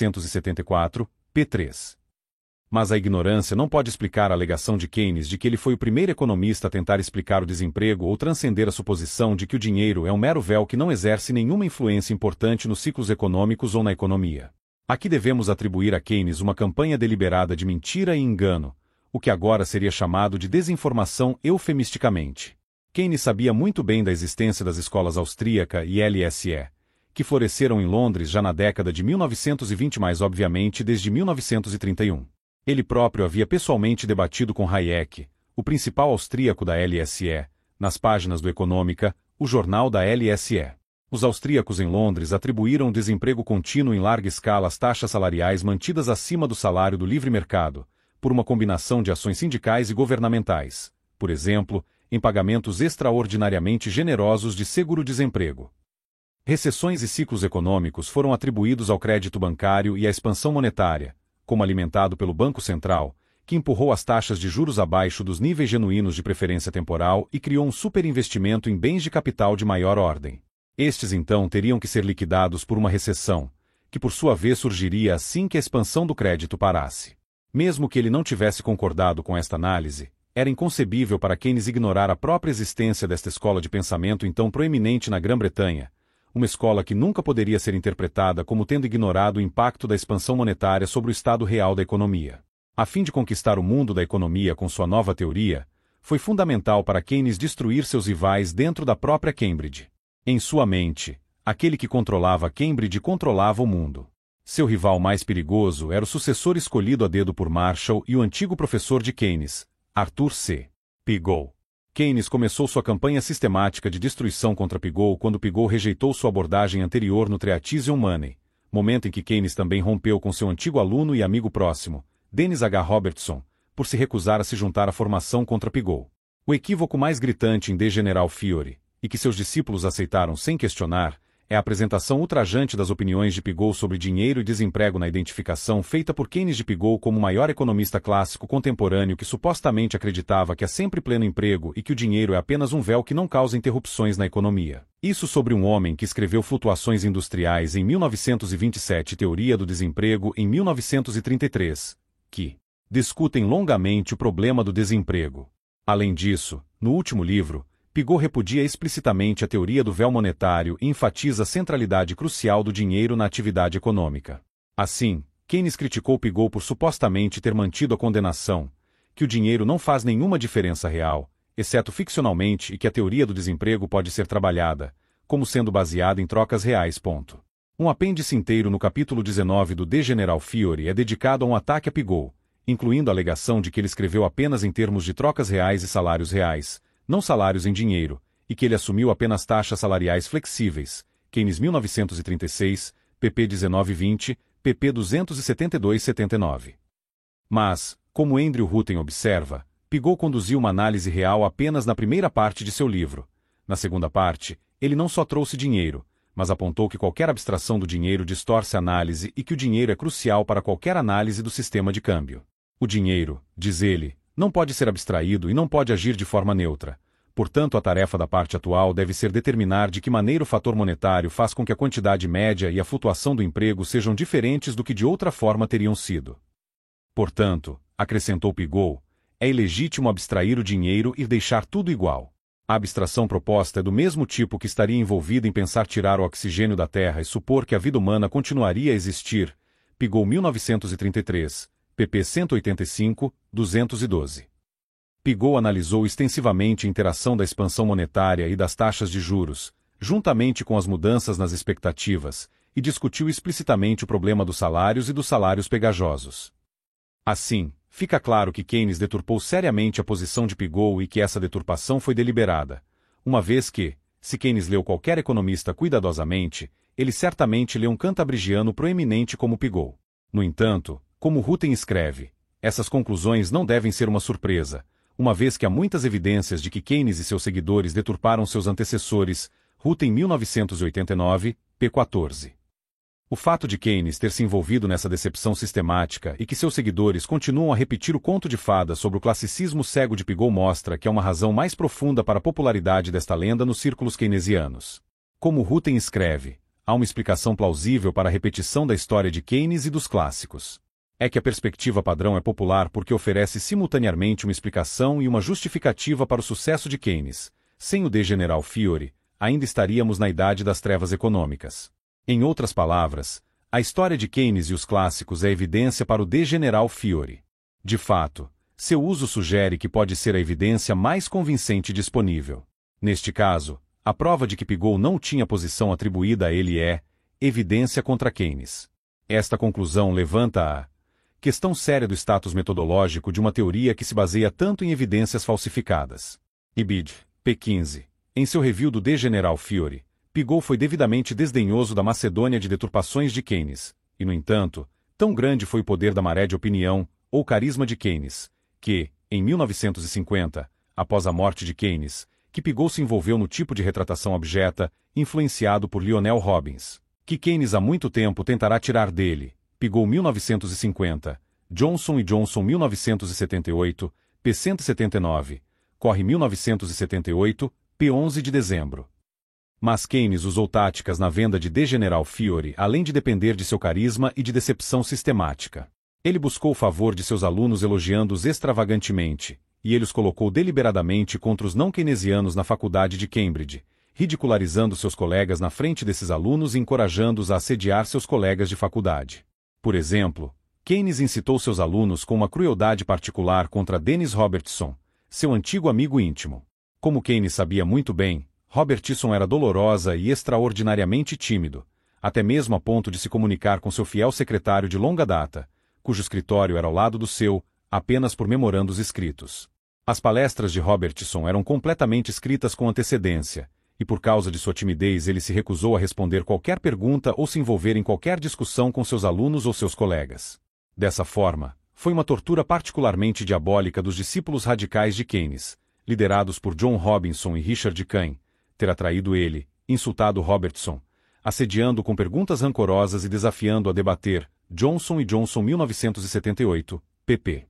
1974, p. 3. Mas a ignorância não pode explicar a alegação de Keynes de que ele foi o primeiro economista a tentar explicar o desemprego ou transcender a suposição de que o dinheiro é um mero véu que não exerce nenhuma influência importante nos ciclos econômicos ou na economia. Aqui devemos atribuir a Keynes uma campanha deliberada de mentira e engano, o que agora seria chamado de desinformação eufemisticamente. Keynes sabia muito bem da existência das escolas austríaca e LSE, que floresceram em Londres já na década de 1920, mais obviamente desde 1931. Ele próprio havia pessoalmente debatido com Hayek, o principal austríaco da LSE, nas páginas do Econômica, o jornal da LSE. Os austríacos em Londres atribuíram o desemprego contínuo em larga escala às taxas salariais mantidas acima do salário do livre mercado, por uma combinação de ações sindicais e governamentais, por exemplo, em pagamentos extraordinariamente generosos de seguro-desemprego. Recessões e ciclos econômicos foram atribuídos ao crédito bancário e à expansão monetária, como alimentado pelo Banco Central, que empurrou as taxas de juros abaixo dos níveis genuínos de preferência temporal e criou um superinvestimento em bens de capital de maior ordem. Estes então teriam que ser liquidados por uma recessão, que por sua vez surgiria assim que a expansão do crédito parasse. Mesmo que ele não tivesse concordado com esta análise, era inconcebível para Keynes ignorar a própria existência desta escola de pensamento então proeminente na Grã-Bretanha, uma escola que nunca poderia ser interpretada como tendo ignorado o impacto da expansão monetária sobre o estado real da economia. A fim de conquistar o mundo da economia com sua nova teoria, foi fundamental para Keynes destruir seus rivais dentro da própria Cambridge. Em sua mente, aquele que controlava Cambridge controlava o mundo. Seu rival mais perigoso era o sucessor escolhido a dedo por Marshall e o antigo professor de Keynes, Arthur C. Pigou. Keynes começou sua campanha sistemática de destruição contra Pigou quando Pigou rejeitou sua abordagem anterior no Treatise on Money, momento em que Keynes também rompeu com seu antigo aluno e amigo próximo, Dennis H. Robertson, por se recusar a se juntar à formação contra Pigou. O equívoco mais gritante em The General Theory, e que seus discípulos aceitaram sem questionar, é a apresentação ultrajante das opiniões de Pigou sobre dinheiro e desemprego na identificação feita por Keynes de Pigou como o maior economista clássico contemporâneo que supostamente acreditava que há sempre pleno emprego e que o dinheiro é apenas um véu que não causa interrupções na economia. Isso sobre um homem que escreveu Flutuações Industriais em 1927 e Teoria do Desemprego em 1933, que discutem longamente o problema do desemprego. Além disso, no último livro, Pigou repudia explicitamente a teoria do véu monetário e enfatiza a centralidade crucial do dinheiro na atividade econômica. Assim, Keynes criticou Pigou por supostamente ter mantido a condenação, que o dinheiro não faz nenhuma diferença real, exceto ficcionalmente, e que a teoria do desemprego pode ser trabalhada, como sendo baseada em trocas reais. Um apêndice inteiro no capítulo 19 do The General Theory é dedicado a um ataque a Pigou, incluindo a alegação de que ele escreveu apenas em termos de trocas reais e salários reais, não salários em dinheiro, e que ele assumiu apenas taxas salariais flexíveis, Keynes 1936, pp 1920, pp 272-79. Mas, como Andrew Rutten observa, Pigou conduziu uma análise real apenas na primeira parte de seu livro. Na segunda parte, ele não só trouxe dinheiro, mas apontou que qualquer abstração do dinheiro distorce a análise e que o dinheiro é crucial para qualquer análise do sistema de câmbio. O dinheiro, diz ele, não pode ser abstraído e não pode agir de forma neutra. Portanto, a tarefa da parte atual deve ser determinar de que maneira o fator monetário faz com que a quantidade média e a flutuação do emprego sejam diferentes do que de outra forma teriam sido. Portanto, acrescentou Pigou, é ilegítimo abstrair o dinheiro e deixar tudo igual. A abstração proposta é do mesmo tipo que estaria envolvida em pensar tirar o oxigênio da Terra e supor que a vida humana continuaria a existir. Pigou 1933. pp 185, 212. Pigou analisou extensivamente a interação da expansão monetária e das taxas de juros, juntamente com as mudanças nas expectativas, e discutiu explicitamente o problema dos salários e dos salários pegajosos. Assim, fica claro que Keynes deturpou seriamente a posição de Pigou e que essa deturpação foi deliberada, uma vez que, se Keynes leu qualquer economista cuidadosamente, ele certamente leu um cantabrigiano proeminente como Pigou. No entanto, como Rutten escreve, essas conclusões não devem ser uma surpresa, uma vez que há muitas evidências de que Keynes e seus seguidores deturparam seus antecessores. Rutten 1989, p. 14. O fato de Keynes ter se envolvido nessa decepção sistemática e que seus seguidores continuam a repetir o conto de fadas sobre o classicismo cego de Pigault mostra que há uma razão mais profunda para a popularidade desta lenda nos círculos keynesianos. Como Rutten escreve, há uma explicação plausível para a repetição da história de Keynes e dos clássicos. É que a perspectiva padrão é popular porque oferece simultaneamente uma explicação e uma justificativa para o sucesso de Keynes. Sem o de General Fiore, ainda estaríamos na idade das trevas econômicas. Em outras palavras, a história de Keynes e os clássicos é evidência para o de General Fiore. De fato, seu uso sugere que pode ser a evidência mais convincente disponível. Neste caso, a prova de que Pigault não tinha posição atribuída a ele é evidência contra Keynes. Esta conclusão levanta a questão séria do status metodológico de uma teoria que se baseia tanto em evidências falsificadas. Ibid, p. 15. Em seu review do de General Fiore, Pigault foi devidamente desdenhoso da Macedônia de deturpações de Keynes, e no entanto, tão grande foi o poder da maré de opinião, ou carisma de Keynes, que, em 1950, após a morte de Keynes, que Pigault se envolveu no tipo de retratação abjeta, influenciado por Lionel Robbins, que Keynes há muito tempo tentará tirar dele, Pigault 1950, Johnson e Johnson 1978, p. 179, corre 1978, p. 11 de dezembro. Mas Keynes usou táticas na venda de General Fiore além de depender de seu carisma e de decepção sistemática. Ele buscou o favor de seus alunos elogiando-os extravagantemente, e ele os colocou deliberadamente contra os não keynesianos na faculdade de Cambridge, ridicularizando seus colegas na frente desses alunos e encorajando-os a assediar seus colegas de faculdade. Por exemplo, Keynes incitou seus alunos com uma crueldade particular contra Dennis Robertson, seu antigo amigo íntimo. Como Keynes sabia muito bem, Robertson era dolorosa e extraordinariamente tímido, até mesmo a ponto de se comunicar com seu fiel secretário de longa data, cujo escritório era ao lado do seu, apenas por memorandos escritos. As palestras de Robertson eram completamente escritas com antecedência, e por causa de sua timidez ele se recusou a responder qualquer pergunta ou se envolver em qualquer discussão com seus alunos ou seus colegas. Dessa forma, foi uma tortura particularmente diabólica dos discípulos radicais de Keynes, liderados por John Robinson e Richard Kahn, ter atraído ele, insultado Robertson, assediando com perguntas rancorosas e desafiando a debater, Johnson e Johnson 1978, pp.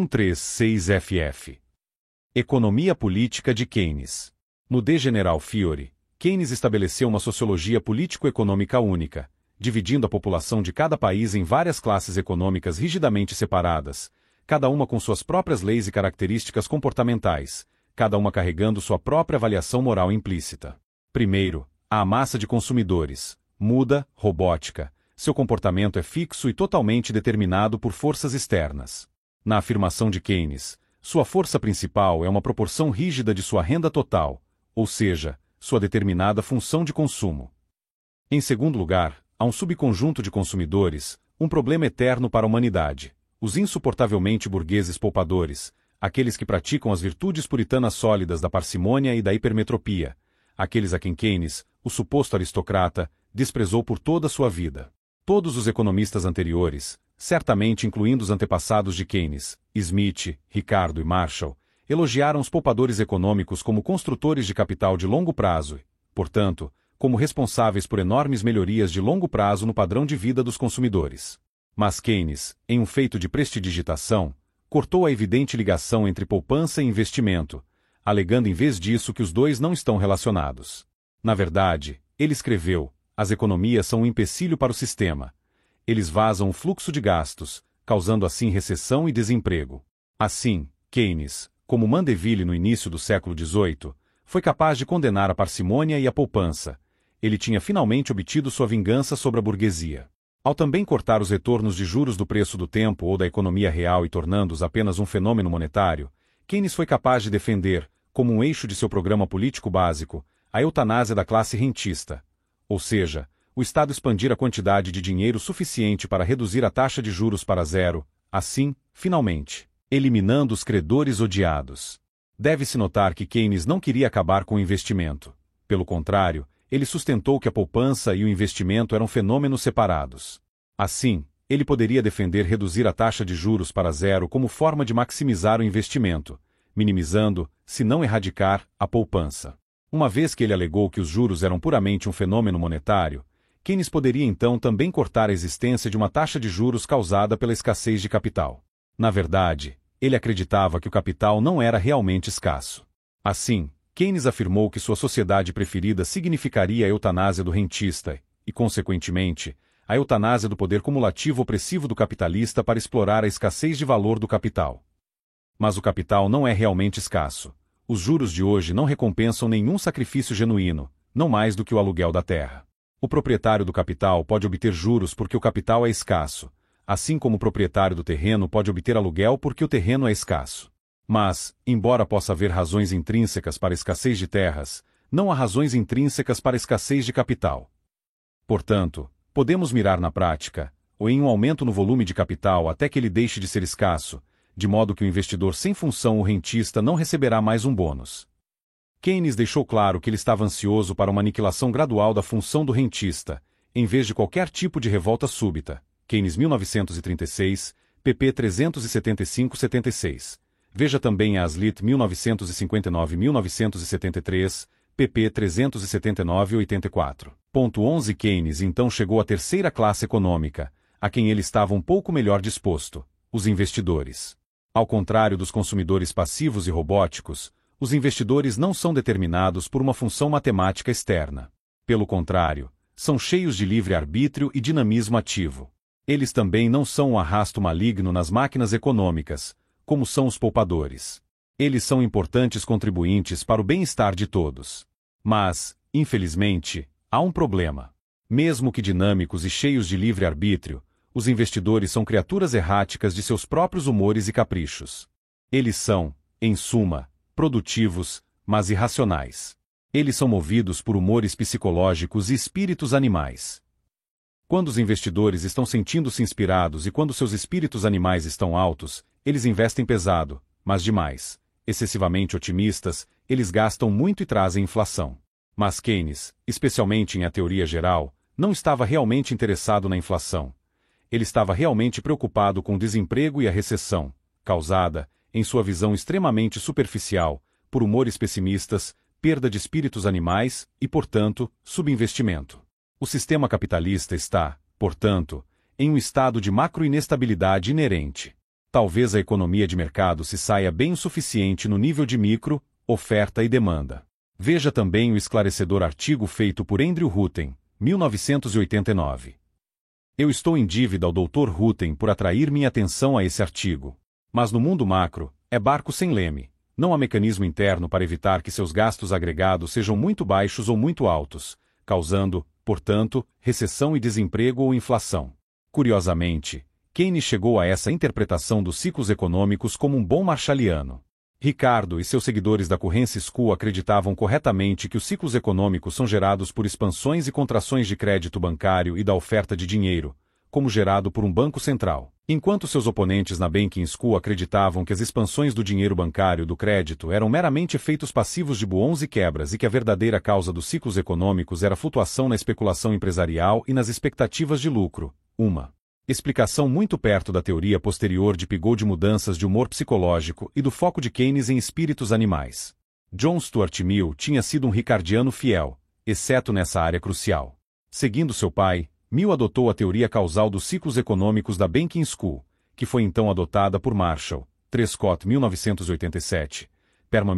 136ff. Economia política de Keynes. No de General Fiore, Keynes estabeleceu uma sociologia político-econômica única, dividindo a população de cada país em várias classes econômicas rigidamente separadas, cada uma com suas próprias leis e características comportamentais, cada uma carregando sua própria avaliação moral implícita. Primeiro, há a massa de consumidores, muda, robótica, seu comportamento é fixo e totalmente determinado por forças externas. Na afirmação de Keynes, sua força principal é uma proporção rígida de sua renda total, ou seja, sua determinada função de consumo. Em segundo lugar, há um subconjunto de consumidores, um problema eterno para a humanidade, os insuportavelmente burgueses poupadores, aqueles que praticam as virtudes puritanas sólidas da parcimônia e da hipermetropia, aqueles a quem Keynes, o suposto aristocrata, desprezou por toda a sua vida. Todos os economistas anteriores, certamente incluindo os antepassados de Keynes, Smith, Ricardo e Marshall, elogiaram os poupadores econômicos como construtores de capital de longo prazo e, portanto, como responsáveis por enormes melhorias de longo prazo no padrão de vida dos consumidores. Mas Keynes, em um feito de prestidigitação, cortou a evidente ligação entre poupança e investimento, alegando em vez disso que os dois não estão relacionados. Na verdade, ele escreveu, as economias são um empecilho para o sistema. Eles vazam o fluxo de gastos, causando assim recessão e desemprego. Assim, Keynes, como Mandeville no início do século XVIII, foi capaz de condenar a parcimônia e a poupança. Ele tinha finalmente obtido sua vingança sobre a burguesia. Ao também cortar os retornos de juros do preço do tempo ou da economia real e tornando-os apenas um fenômeno monetário, Keynes foi capaz de defender, como um eixo de seu programa político básico, a eutanásia da classe rentista, ou seja, o Estado expandir a quantidade de dinheiro suficiente para reduzir a taxa de juros para zero, assim, finalmente, eliminando os credores odiados. Deve-se notar que Keynes não queria acabar com o investimento. Pelo contrário, ele sustentou que a poupança e o investimento eram fenômenos separados. Assim, ele poderia defender reduzir a taxa de juros para zero como forma de maximizar o investimento, minimizando, se não erradicar, a poupança. Uma vez que ele alegou que os juros eram puramente um fenômeno monetário, Keynes poderia então também cortar a existência de uma taxa de juros causada pela escassez de capital. Na verdade, ele acreditava que o capital não era realmente escasso. Assim, Keynes afirmou que sua sociedade preferida significaria a eutanásia do rentista e, consequentemente, a eutanásia do poder cumulativo opressivo do capitalista para explorar a escassez de valor do capital. Mas o capital não é realmente escasso. Os juros de hoje não recompensam nenhum sacrifício genuíno, não mais do que o aluguel da terra. O proprietário do capital pode obter juros porque o capital é escasso, assim como o proprietário do terreno pode obter aluguel porque o terreno é escasso. Mas, embora possa haver razões intrínsecas para a escassez de terras, não há razões intrínsecas para a escassez de capital. Portanto, podemos mirar na prática, ou em um aumento no volume de capital até que ele deixe de ser escasso, de modo que o investidor sem função ou rentista não receberá mais um bônus. Keynes deixou claro que ele estava ansioso para uma aniquilação gradual da função do rentista, em vez de qualquer tipo de revolta súbita. Keynes 1936, pp 375-76. Veja também a Hazlitt 1959-1973, pp 379-84. 11 Keynes então chegou à terceira classe econômica, a quem ele estava um pouco melhor disposto, os investidores. Ao contrário dos consumidores passivos e robóticos, os investidores não são determinados por uma função matemática externa. Pelo contrário, são cheios de livre-arbítrio e dinamismo ativo. Eles também não são um arrasto maligno nas máquinas econômicas, como são os poupadores. Eles são importantes contribuintes para o bem-estar de todos. Mas, infelizmente, há um problema. Mesmo que dinâmicos e cheios de livre-arbítrio, os investidores são criaturas erráticas de seus próprios humores e caprichos. Eles são, em suma, produtivos, mas irracionais. Eles são movidos por humores psicológicos e espíritos animais. Quando os investidores estão sentindo-se inspirados e quando seus espíritos animais estão altos, eles investem pesado, mas demais. Excessivamente otimistas, eles gastam muito e trazem inflação. Mas Keynes, especialmente em A Teoria Geral, não estava realmente interessado na inflação. Ele estava realmente preocupado com o desemprego e a recessão, causada, em sua visão extremamente superficial, por humores pessimistas, perda de espíritos animais e, portanto, subinvestimento. O sistema capitalista está, portanto, em um estado de macroinestabilidade inerente. Talvez a economia de mercado se saia bem o suficiente no nível de micro, oferta e demanda. Veja também o esclarecedor artigo feito por Andrew Rutten, 1989. Eu estou em dívida ao Dr. Rutten por atrair minha atenção a esse artigo. Mas no mundo macro, é barco sem leme. Não há mecanismo interno para evitar que seus gastos agregados sejam muito baixos ou muito altos, causando, portanto, recessão e desemprego ou inflação. Curiosamente, Keynes chegou a essa interpretação dos ciclos econômicos como um bom marshalliano. Ricardo e seus seguidores da Currency School acreditavam corretamente que os ciclos econômicos são gerados por expansões e contrações de crédito bancário e da oferta de dinheiro, como gerado por um banco central. Enquanto seus oponentes na Banking School acreditavam que as expansões do dinheiro bancário e do crédito eram meramente efeitos passivos de buons e quebras e que a verdadeira causa dos ciclos econômicos era a flutuação na especulação empresarial e nas expectativas de lucro. Uma explicação muito perto da teoria posterior de Pigot de mudanças de humor psicológico e do foco de Keynes em espíritos animais. John Stuart Mill tinha sido um ricardiano fiel, exceto nessa área crucial. Seguindo seu pai, Mill adotou a teoria causal dos ciclos econômicos da Banking School, que foi então adotada por Marshall, Trescott 1987, Perman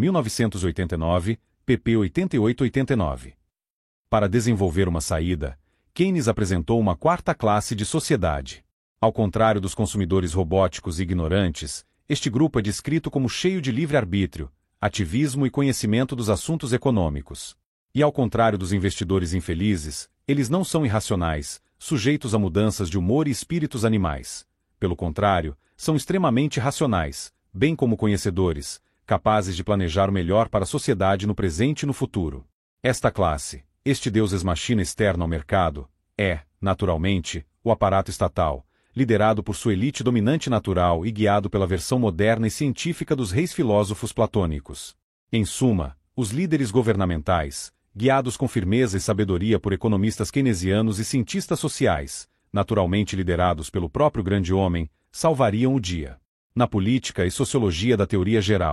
1989, pp 88-89. Para desenvolver uma saída, Keynes apresentou uma quarta classe de sociedade. Ao contrário dos consumidores robóticos e ignorantes, este grupo é descrito como cheio de livre-arbítrio, ativismo e conhecimento dos assuntos econômicos. E ao contrário dos investidores infelizes, eles não são irracionais, sujeitos a mudanças de humor e espíritos animais. Pelo contrário, são extremamente racionais, bem como conhecedores, capazes de planejar o melhor para a sociedade no presente e no futuro. Esta classe, este deus ex-machina externo ao mercado, é, naturalmente, o aparato estatal, liderado por sua elite dominante natural e guiado pela versão moderna e científica dos reis filósofos platônicos. Em suma, os líderes governamentais, guiados com firmeza e sabedoria por economistas keynesianos e cientistas sociais, naturalmente liderados pelo próprio grande homem, salvariam o dia. Na política e sociologia da teoria geral,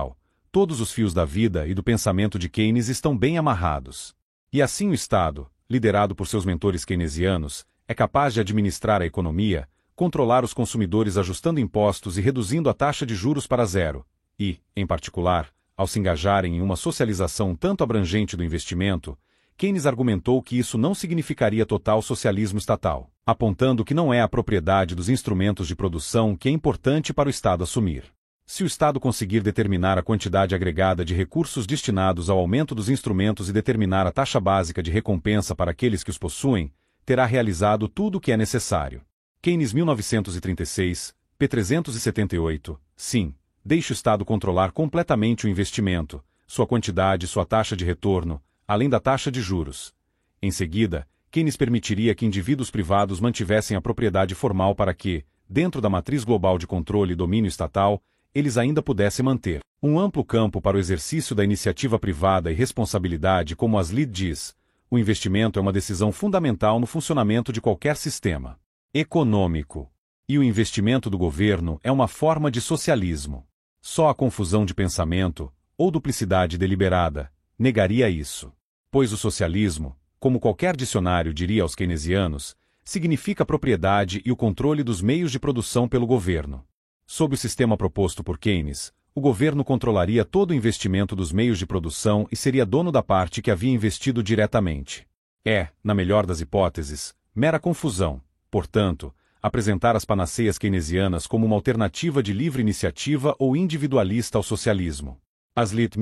Todos os fios da vida e do pensamento de Keynes estão bem amarrados. E assim o Estado, liderado por seus mentores keynesianos, é capaz de administrar a economia, controlar os consumidores ajustando impostos e reduzindo a taxa de juros para zero, e, em particular, ao se engajarem em uma socialização tanto abrangente do investimento, Keynes argumentou que isso não significaria total socialismo estatal, apontando que não é a propriedade dos instrumentos de produção que é importante para o Estado assumir. Se o Estado conseguir determinar a quantidade agregada de recursos destinados ao aumento dos instrumentos e determinar a taxa básica de recompensa para aqueles que os possuem, terá realizado tudo o que é necessário. Keynes 1936, p. 378, sim, deixe o Estado controlar completamente o investimento, sua quantidade e sua taxa de retorno, além da taxa de juros. Em seguida, Keynes permitiria que indivíduos privados mantivessem a propriedade formal para que, dentro da matriz global de controle e domínio estatal, eles ainda pudessem manter um amplo campo para o exercício da iniciativa privada e responsabilidade. Como Hazlitt diz, o investimento é uma decisão fundamental no funcionamento de qualquer sistema econômico. E o investimento do governo é uma forma de socialismo. Só a confusão de pensamento, ou duplicidade deliberada, negaria isso. Pois o socialismo, como qualquer dicionário diria aos keynesianos, significa a propriedade e o controle dos meios de produção pelo governo. Sob o sistema proposto por Keynes, o governo controlaria todo o investimento dos meios de produção e seria dono da parte que havia investido diretamente. É, na melhor das hipóteses, mera confusão, portanto, apresentar as panaceias keynesianas como uma alternativa de livre iniciativa ou individualista ao socialismo. Hazlitt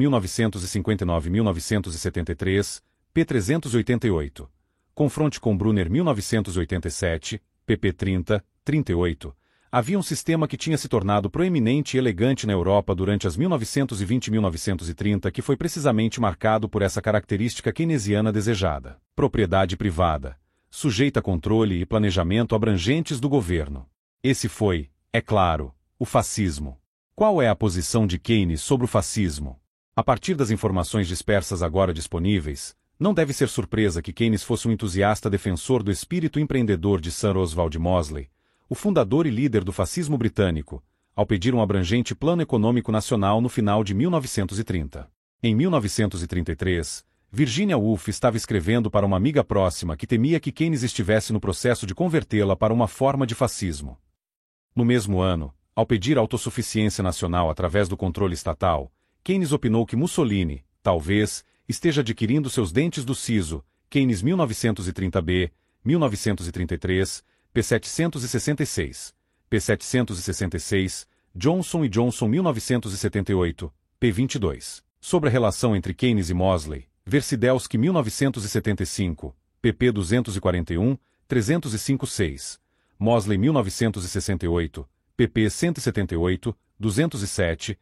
1959-1973, p. 388. Confronte com Brunner 1987, pp. 30, 38. Havia um sistema que tinha se tornado proeminente e elegante na Europa durante as 1920 e 1930 que foi precisamente marcado por essa característica keynesiana desejada. Propriedade privada, sujeita a controle e planejamento abrangentes do governo. Esse foi, é claro, o fascismo. Qual é a posição de Keynes sobre o fascismo? A partir das informações dispersas agora disponíveis, não deve ser surpresa que Keynes fosse um entusiasta defensor do espírito empreendedor de Sir Oswald Mosley, o fundador e líder do fascismo britânico, ao pedir um abrangente plano econômico nacional no final de 1930. Em 1933, Virginia Woolf estava escrevendo para uma amiga próxima que temia que Keynes estivesse no processo de convertê-la para uma forma de fascismo. No mesmo ano, ao pedir autossuficiência nacional através do controle estatal, Keynes opinou que Mussolini, talvez, esteja adquirindo seus dentes do siso. Keynes 1930b, 1933, p. 766, p. 766, Johnson e Johnson 1978, p. 22. Sobre a relação entre Keynes e Mosley, Versidelski 1975, pp. 241, 305-6, Mosley 1968, pp. 178, 207,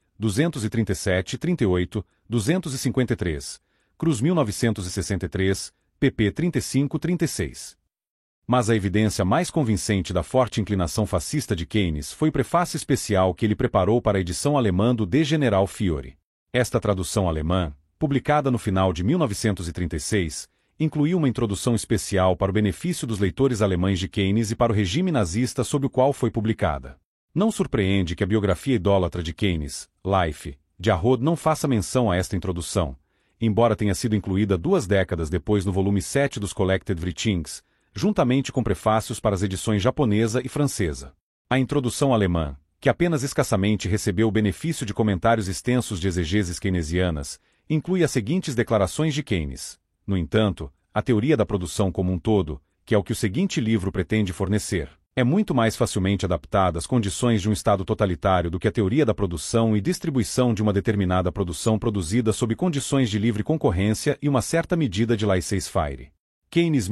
237-38, 253, Cruz 1963, pp. 35-36. Mas a evidência mais convincente da forte inclinação fascista de Keynes foi o prefácio especial que ele preparou para a edição alemã do De General Fiore. Esta tradução alemã, publicada no final de 1936, incluiu uma introdução especial para o benefício dos leitores alemães de Keynes e para o regime nazista sob o qual foi publicada. Não surpreende que a biografia idólatra de Keynes, Life, de Arrod, não faça menção a esta introdução, embora tenha sido incluída 2 décadas depois no volume 7 dos Collected Writings, juntamente com prefácios para as edições japonesa e francesa. A introdução alemã, que apenas escassamente recebeu o benefício de comentários extensos de exegeses keynesianas, inclui as seguintes declarações de Keynes. No entanto, a teoria da produção como um todo, que é o que o seguinte livro pretende fornecer, é muito mais facilmente adaptada às condições de um Estado totalitário do que a teoria da produção e distribuição de uma determinada produção produzida sob condições de livre concorrência e uma certa medida de laissez-faire. Keynes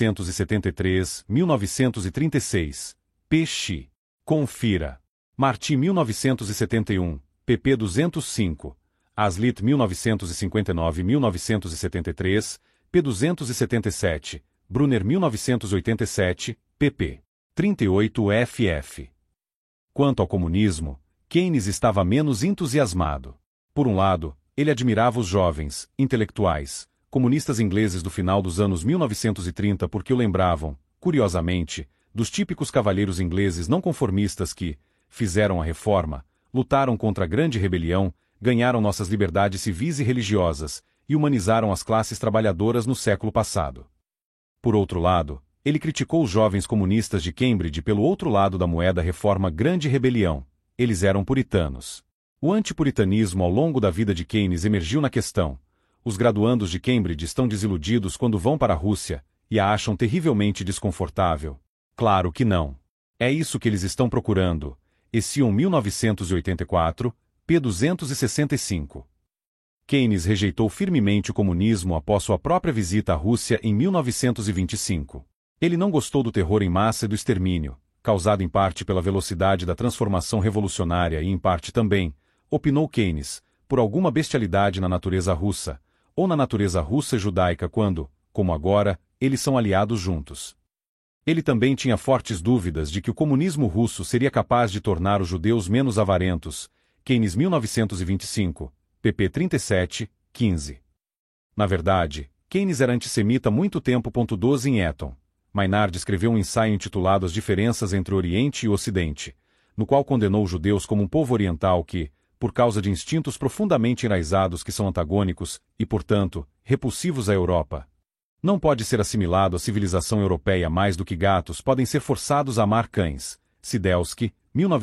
1973-1936, px. Confira. Marti 1971, pp. 205. Hazlitt 1959-1973, p. 277. Brunner 1987, pp. 38 ff. Quanto ao comunismo, Keynes estava menos entusiasmado. Por um lado, ele admirava os jovens, intelectuais, comunistas ingleses do final dos anos 1930 porque o lembravam, curiosamente, dos típicos cavalheiros ingleses não conformistas que fizeram a reforma, lutaram contra a grande rebelião, ganharam nossas liberdades civis e religiosas, e humanizaram as classes trabalhadoras no século passado. Por outro lado, ele criticou os jovens comunistas de Cambridge pelo outro lado da moeda reforma Grande Rebelião. Eles eram puritanos. O antipuritanismo ao longo da vida de Keynes emergiu na questão. Os graduandos de Cambridge estão desiludidos quando vão para a Rússia, e a acham terrivelmente desconfortável. Claro que não. É isso que eles estão procurando. Ession 1984, p. 265. Keynes rejeitou firmemente o comunismo após sua própria visita à Rússia em 1925. Ele não gostou do terror em massa e do extermínio, causado em parte pela velocidade da transformação revolucionária e em parte também, opinou Keynes, por alguma bestialidade na natureza russa, ou na natureza russa e judaica quando, como agora, eles são aliados juntos. Ele também tinha fortes dúvidas de que o comunismo russo seria capaz de tornar os judeus menos avarentos. Keynes 1925, pp 37, 15. Na verdade, Keynes era antissemita há muito tempo. 12 em Eton. Maynard escreveu um ensaio intitulado As Diferenças entre o Oriente e o Ocidente, no qual condenou os judeus como um povo oriental que, por causa de instintos profundamente enraizados que são antagônicos e, portanto, repulsivos à Europa, não pode ser assimilado à civilização europeia mais do que gatos podem ser forçados a amar cães. Sidelsky,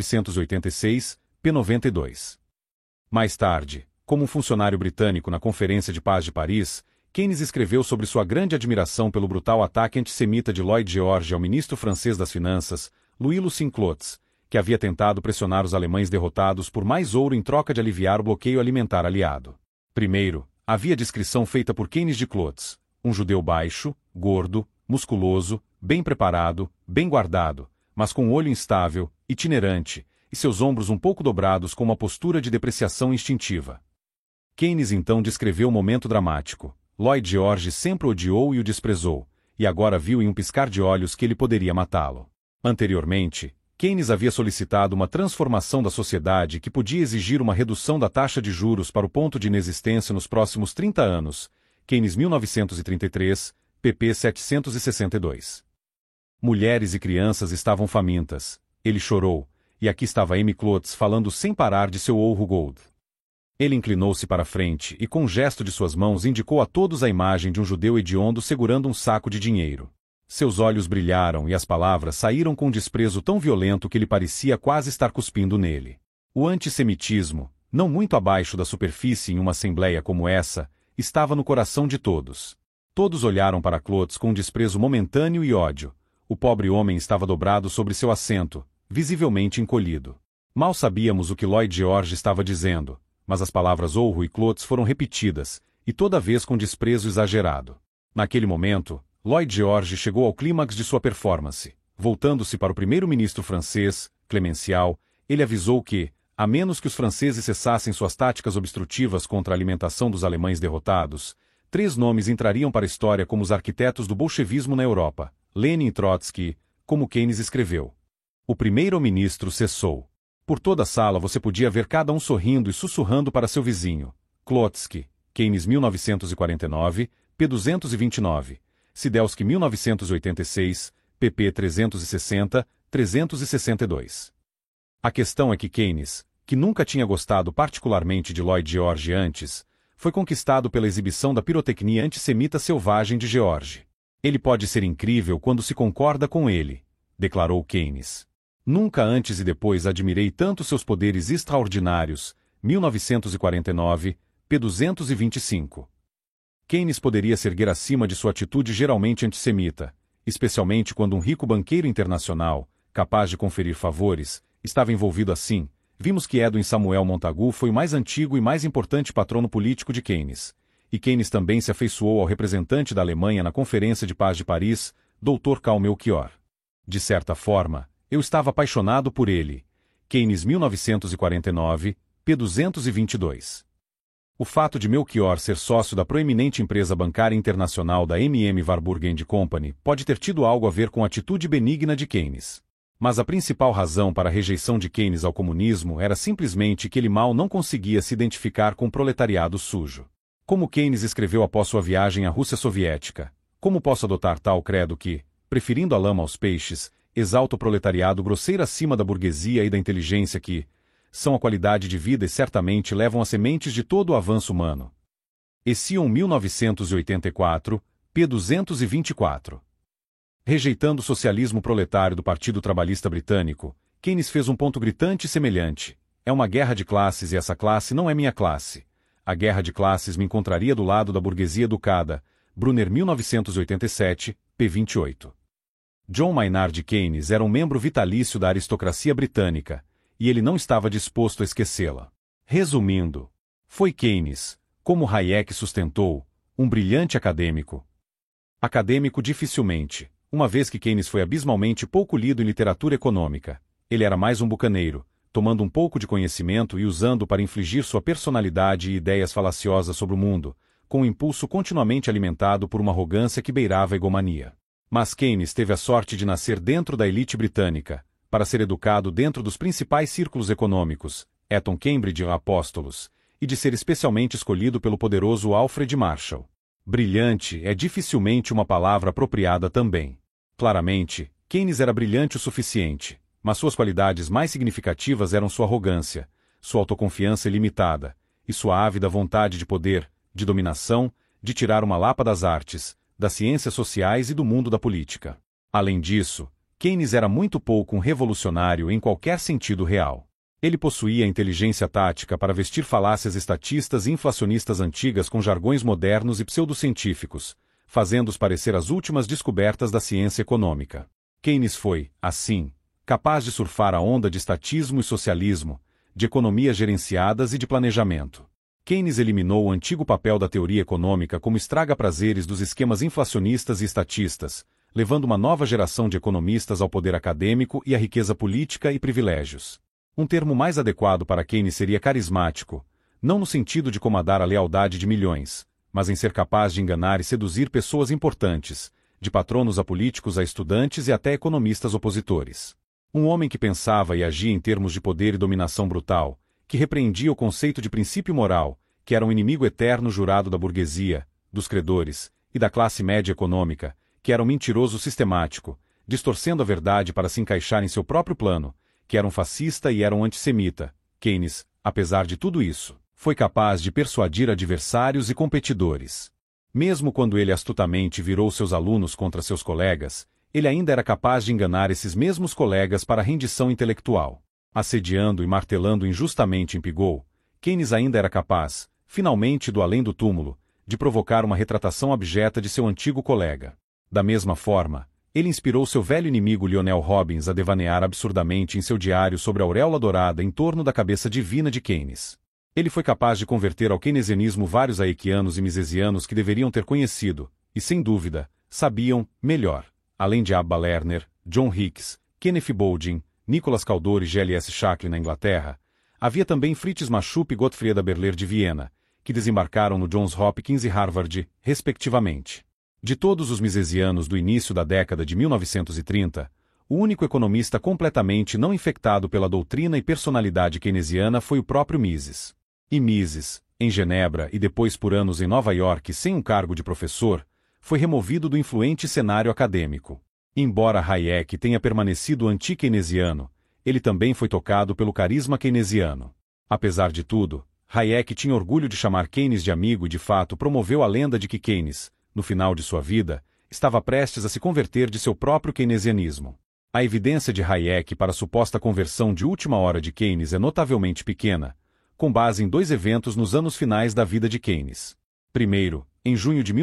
1986, p. 92. Mais tarde, como um funcionário britânico na Conferência de Paz de Paris, Keynes escreveu sobre sua grande admiração pelo brutal ataque antissemita de Lloyd George ao ministro francês das Finanças, Louis Lucien Clotes, que havia tentado pressionar os alemães derrotados por mais ouro em troca de aliviar o bloqueio alimentar aliado. Primeiro, havia a descrição feita por Keynes de Clotes, um judeu baixo, gordo, musculoso, bem preparado, bem guardado, mas com um olho instável, itinerante, e seus ombros um pouco dobrados com uma postura de depreciação instintiva. Keynes então descreveu o momento dramático. Lloyd George sempre o odiou e o desprezou, e agora viu em um piscar de olhos que ele poderia matá-lo. Anteriormente, Keynes havia solicitado uma transformação da sociedade que podia exigir uma redução da taxa de juros para o ponto de inexistência nos próximos 30 anos. Keynes 1933, pp. 762. Mulheres e crianças estavam famintas. Ele chorou, e aqui estava Amy Clotes falando sem parar de seu ouro gold. Ele inclinou-se para a frente e com um gesto de suas mãos indicou a todos a imagem de um judeu hediondo segurando um saco de dinheiro. Seus olhos brilharam e as palavras saíram com um desprezo tão violento que ele parecia quase estar cuspindo nele. O antissemitismo, não muito abaixo da superfície em uma assembleia como essa, estava no coração de todos. Todos olharam para Clotes com um desprezo momentâneo e ódio. O pobre homem estava dobrado sobre seu assento, visivelmente encolhido. Mal sabíamos o que Lloyd George estava dizendo, mas as palavras ouro e Clotes foram repetidas, e toda vez com desprezo exagerado. Naquele momento, Lloyd George chegou ao clímax de sua performance. Voltando-se para o primeiro-ministro francês, Clemenceau, ele avisou que, a menos que os franceses cessassem suas táticas obstrutivas contra a alimentação dos alemães derrotados, 3 nomes entrariam para a história como os arquitetos do bolchevismo na Europa: Lenin e Trotsky, como Keynes escreveu. O primeiro-ministro cessou. Por toda a sala você podia ver cada um sorrindo e sussurrando para seu vizinho. Klotsky, Keynes 1949, p. 229. Sidelsky 1986, pp. 360, 362. A questão é que Keynes, que nunca tinha gostado particularmente de Lloyd George antes, foi conquistado pela exibição da pirotecnia antissemita selvagem de George. Ele pode ser incrível quando se concorda com ele, declarou Keynes. Nunca antes e depois admirei tanto seus poderes extraordinários. 1949, p. 225. Keynes poderia se erguer acima de sua atitude geralmente antissemita, especialmente quando um rico banqueiro internacional, capaz de conferir favores, estava envolvido assim. Vimos que Edwin Samuel Montagu foi o mais antigo e mais importante patrono político de Keynes, e Keynes também se afeiçoou ao representante da Alemanha na Conferência de Paz de Paris, Dr. Karl Melchior. De certa forma, eu estava apaixonado por ele. Keynes 1949, p. 222. O fato de Melchior ser sócio da proeminente empresa bancária internacional da Warburg & Company pode ter tido algo a ver com a atitude benigna de Keynes. Mas a principal razão para a rejeição de Keynes ao comunismo era simplesmente que ele mal não conseguia se identificar com o proletariado sujo. Como Keynes escreveu após sua viagem à Rússia soviética, como posso adotar tal credo que, preferindo a lama aos peixes, exalta o proletariado grosseiro acima da burguesia e da inteligência que, são a qualidade de vida e certamente levam as sementes de todo o avanço humano. Sion 1984, p. 224. Rejeitando o socialismo proletário do Partido Trabalhista Britânico, Keynes fez um ponto gritante e semelhante. É uma guerra de classes e essa classe não é minha classe. A guerra de classes me encontraria do lado da burguesia educada. Brunner 1987, p. 28. John Maynard Keynes era um membro vitalício da aristocracia britânica, e ele não estava disposto a esquecê-la. Resumindo, foi Keynes, como Hayek sustentou, um brilhante acadêmico. Acadêmico dificilmente, uma vez que Keynes foi abismalmente pouco lido em literatura econômica. Ele era mais um bucaneiro, tomando um pouco de conhecimento e usando para infligir sua personalidade e ideias falaciosas sobre o mundo, com um impulso continuamente alimentado por uma arrogância que beirava a egomania. Mas Keynes teve a sorte de nascer dentro da elite britânica, para ser educado dentro dos principais círculos econômicos, Eton, Cambridge e Apóstolos, e de ser especialmente escolhido pelo poderoso Alfred Marshall. Brilhante é dificilmente uma palavra apropriada também. Claramente, Keynes era brilhante o suficiente, mas suas qualidades mais significativas eram sua arrogância, sua autoconfiança ilimitada, e sua ávida vontade de poder, de dominação, de tirar uma lapa das artes, das ciências sociais e do mundo da política. Além disso, Keynes era muito pouco um revolucionário em qualquer sentido real. Ele possuía inteligência tática para vestir falácias estatistas e inflacionistas antigas com jargões modernos e pseudocientíficos, fazendo-os parecer as últimas descobertas da ciência econômica. Keynes foi, assim, capaz de surfar a onda de estatismo e socialismo, de economias gerenciadas e de planejamento. Keynes eliminou o antigo papel da teoria econômica como estraga-prazeres dos esquemas inflacionistas e estatistas, levando uma nova geração de economistas ao poder acadêmico e à riqueza política e privilégios. Um termo mais adequado para Keynes seria carismático, não no sentido de comandar a lealdade de milhões, mas em ser capaz de enganar e seduzir pessoas importantes, de patronos a políticos a estudantes e até economistas opositores. Um homem que pensava e agia em termos de poder e dominação brutal, que repreendia o conceito de princípio moral, que era um inimigo eterno jurado da burguesia, dos credores e da classe média econômica, que era um mentiroso sistemático, distorcendo a verdade para se encaixar em seu próprio plano, que era um fascista e era um antissemita. Keynes, apesar de tudo isso, foi capaz de persuadir adversários e competidores. Mesmo quando ele astutamente virou seus alunos contra seus colegas, ele ainda era capaz de enganar esses mesmos colegas para a rendição intelectual. Assediando e martelando injustamente em Pigou, Keynes ainda era capaz, finalmente do além do túmulo, de provocar uma retratação abjeta de seu antigo colega. Da mesma forma, ele inspirou seu velho inimigo Lionel Robbins a devanear absurdamente em seu diário sobre a auréola dourada em torno da cabeça divina de Keynes. Ele foi capaz de converter ao keynesianismo vários hayekianos e misesianos que deveriam ter conhecido, e sem dúvida, sabiam, melhor, além de Abba Lerner, John Hicks, Kenneth Boulding, Nicholas Caldor e G.L.S. Shackley na Inglaterra, havia também Fritz Machup e Gottfried Berler de Viena, que desembarcaram no Johns Hopkins e Harvard, respectivamente. De todos os misesianos do início da década de 1930, o único economista completamente não infectado pela doutrina e personalidade keynesiana foi o próprio Mises. E Mises, em Genebra e depois por anos em Nova York sem um cargo de professor, foi removido do influente cenário acadêmico. Embora Hayek tenha permanecido anti-keynesiano, ele também foi tocado pelo carisma keynesiano. Apesar de tudo, Hayek tinha orgulho de chamar Keynes de amigo e de fato promoveu a lenda de que Keynes, no final de sua vida, estava prestes a se converter de seu próprio keynesianismo. A evidência de Hayek para a suposta conversão de última hora de Keynes é notavelmente pequena, com base em dois eventos nos anos finais da vida de Keynes. Primeiro, em junho de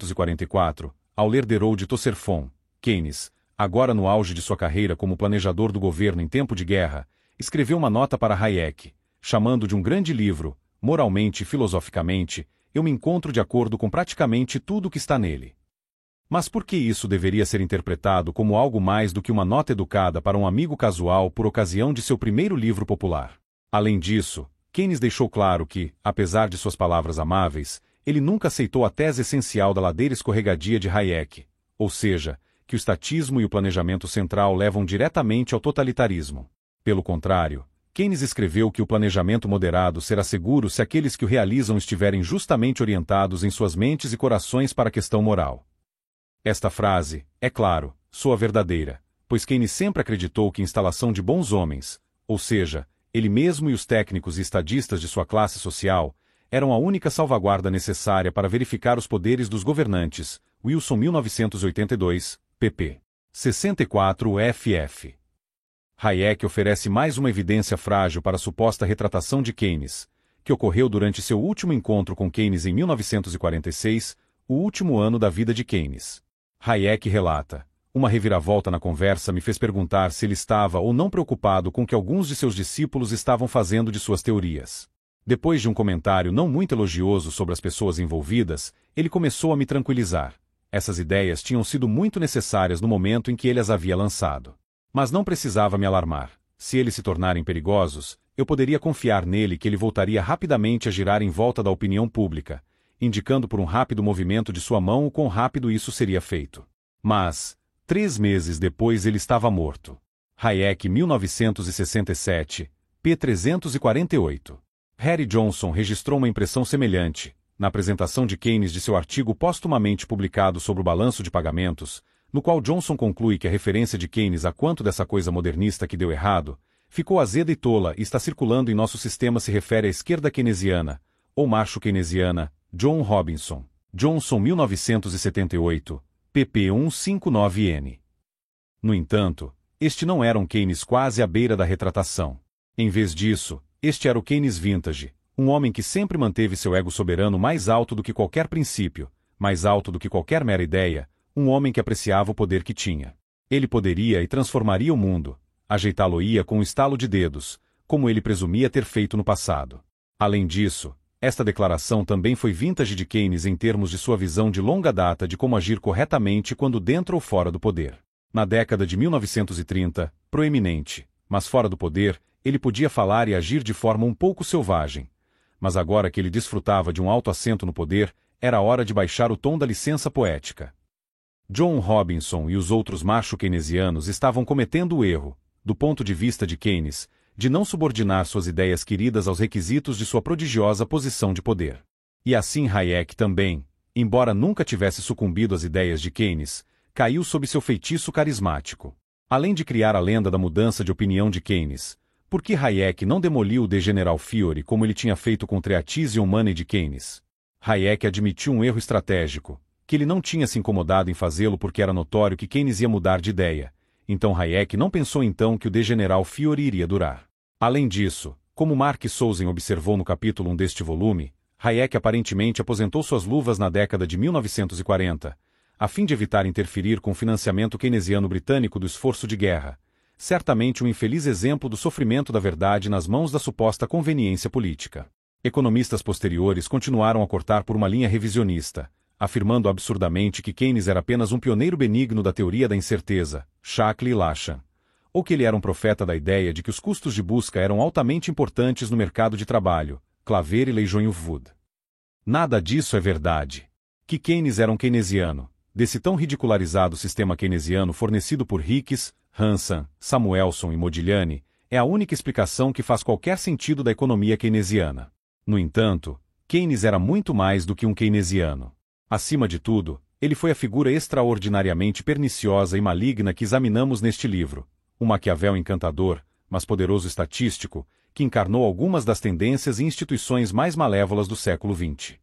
1944, ao ler The Road to Serfon, Keynes, agora no auge de sua carreira como planejador do governo em tempo de guerra, escreveu uma nota para Hayek, chamando de um grande livro, moralmente e filosoficamente, eu me encontro de acordo com praticamente tudo o que está nele. Mas por que isso deveria ser interpretado como algo mais do que uma nota educada para um amigo casual por ocasião de seu primeiro livro popular? Além disso, Keynes deixou claro que, apesar de suas palavras amáveis, ele nunca aceitou a tese essencial da ladeira escorregadia de Hayek, ou seja, que o estatismo e o planejamento central levam diretamente ao totalitarismo. Pelo contrário, Keynes escreveu que o planejamento moderado será seguro se aqueles que o realizam estiverem justamente orientados em suas mentes e corações para a questão moral. Esta frase, é claro, soa verdadeira, pois Keynes sempre acreditou que a instalação de bons homens, ou seja, Ele mesmo e os técnicos e estadistas de sua classe social eram a única salvaguarda necessária para verificar os poderes dos governantes. Wilson 1982, pp. 64 ff. Hayek oferece mais uma evidência frágil para a suposta retratação de Keynes, que ocorreu durante seu último encontro com Keynes em 1946, o último ano da vida de Keynes. Hayek relata: uma reviravolta na conversa me fez perguntar se ele estava ou não preocupado com o que alguns de seus discípulos estavam fazendo de suas teorias. Depois de um comentário não muito elogioso sobre as pessoas envolvidas, ele começou a me tranquilizar. Essas ideias tinham sido muito necessárias no momento em que ele as havia lançado. Mas não precisava me alarmar. Se eles se tornarem perigosos, eu poderia confiar nele que ele voltaria rapidamente a girar em volta da opinião pública, indicando por um rápido movimento de sua mão o quão rápido isso seria feito. Mas, 3 meses depois ele estava morto. Hayek 1967, p. 348. Harry Johnson registrou uma impressão semelhante, na apresentação de Keynes de seu artigo póstumamente publicado sobre o balanço de pagamentos, no qual Johnson conclui que a referência de Keynes a quanto dessa coisa modernista que deu errado, ficou azeda e tola e está circulando em nosso sistema se refere à esquerda keynesiana, ou marxo keynesiana, John Robinson. Johnson 1978, pp 159n. No entanto, este não era um Keynes quase à beira da retratação. Em vez disso, este era o Keynes vintage, um homem que sempre manteve seu ego soberano mais alto do que qualquer princípio, mais alto do que qualquer mera ideia, um homem que apreciava o poder que tinha. Ele poderia e transformaria o mundo, ajeitá-lo-ia com um estalo de dedos, como ele presumia ter feito no passado. Além disso, esta declaração também foi vintage de Keynes em termos de sua visão de longa data de como agir corretamente quando dentro ou fora do poder. Na década de 1930, proeminente, mas fora do poder, ele podia falar e agir de forma um pouco selvagem. Mas agora que ele desfrutava de um alto assento no poder, era hora de baixar o tom da licença poética. John Robinson e os outros macho-keynesianos estavam cometendo o erro, do ponto de vista de Keynes, de não subordinar suas ideias queridas aos requisitos de sua prodigiosa posição de poder. E assim Hayek também, embora nunca tivesse sucumbido às ideias de Keynes, caiu sob seu feitiço carismático. Além de criar a lenda da mudança de opinião de Keynes, por que Hayek não demoliu o De General Fiore como ele tinha feito com Treatise on Money de Keynes? Hayek admitiu um erro estratégico, que ele não tinha se incomodado em fazê-lo porque era notório que Keynes ia mudar de ideia. Então Hayek não pensou então que o De General Fiore iria durar. Além disso, como Mark Souzen observou no capítulo 1 deste volume, Hayek aparentemente aposentou suas luvas na década de 1940, a fim de evitar interferir com o financiamento keynesiano britânico do esforço de guerra, certamente um infeliz exemplo do sofrimento da verdade nas mãos da suposta conveniência política. Economistas posteriores continuaram a cortar por uma linha revisionista, afirmando absurdamente que Keynes era apenas um pioneiro benigno da teoria da incerteza, Shackley e Lachan, ou que ele era um profeta da ideia de que os custos de busca eram altamente importantes no mercado de trabalho, Claver e Lejeune-Wood. Nada disso é verdade. Que Keynes era um keynesiano, desse tão ridicularizado sistema keynesiano fornecido por Hicks, Hansan, Samuelson e Modigliani, é a única explicação que faz qualquer sentido da economia keynesiana. No entanto, Keynes era muito mais do que um keynesiano. Acima de tudo, ele foi a figura extraordinariamente perniciosa e maligna que examinamos neste livro, um Maquiavel encantador, mas poderoso estatístico, que encarnou algumas das tendências e instituições mais malévolas do século XX.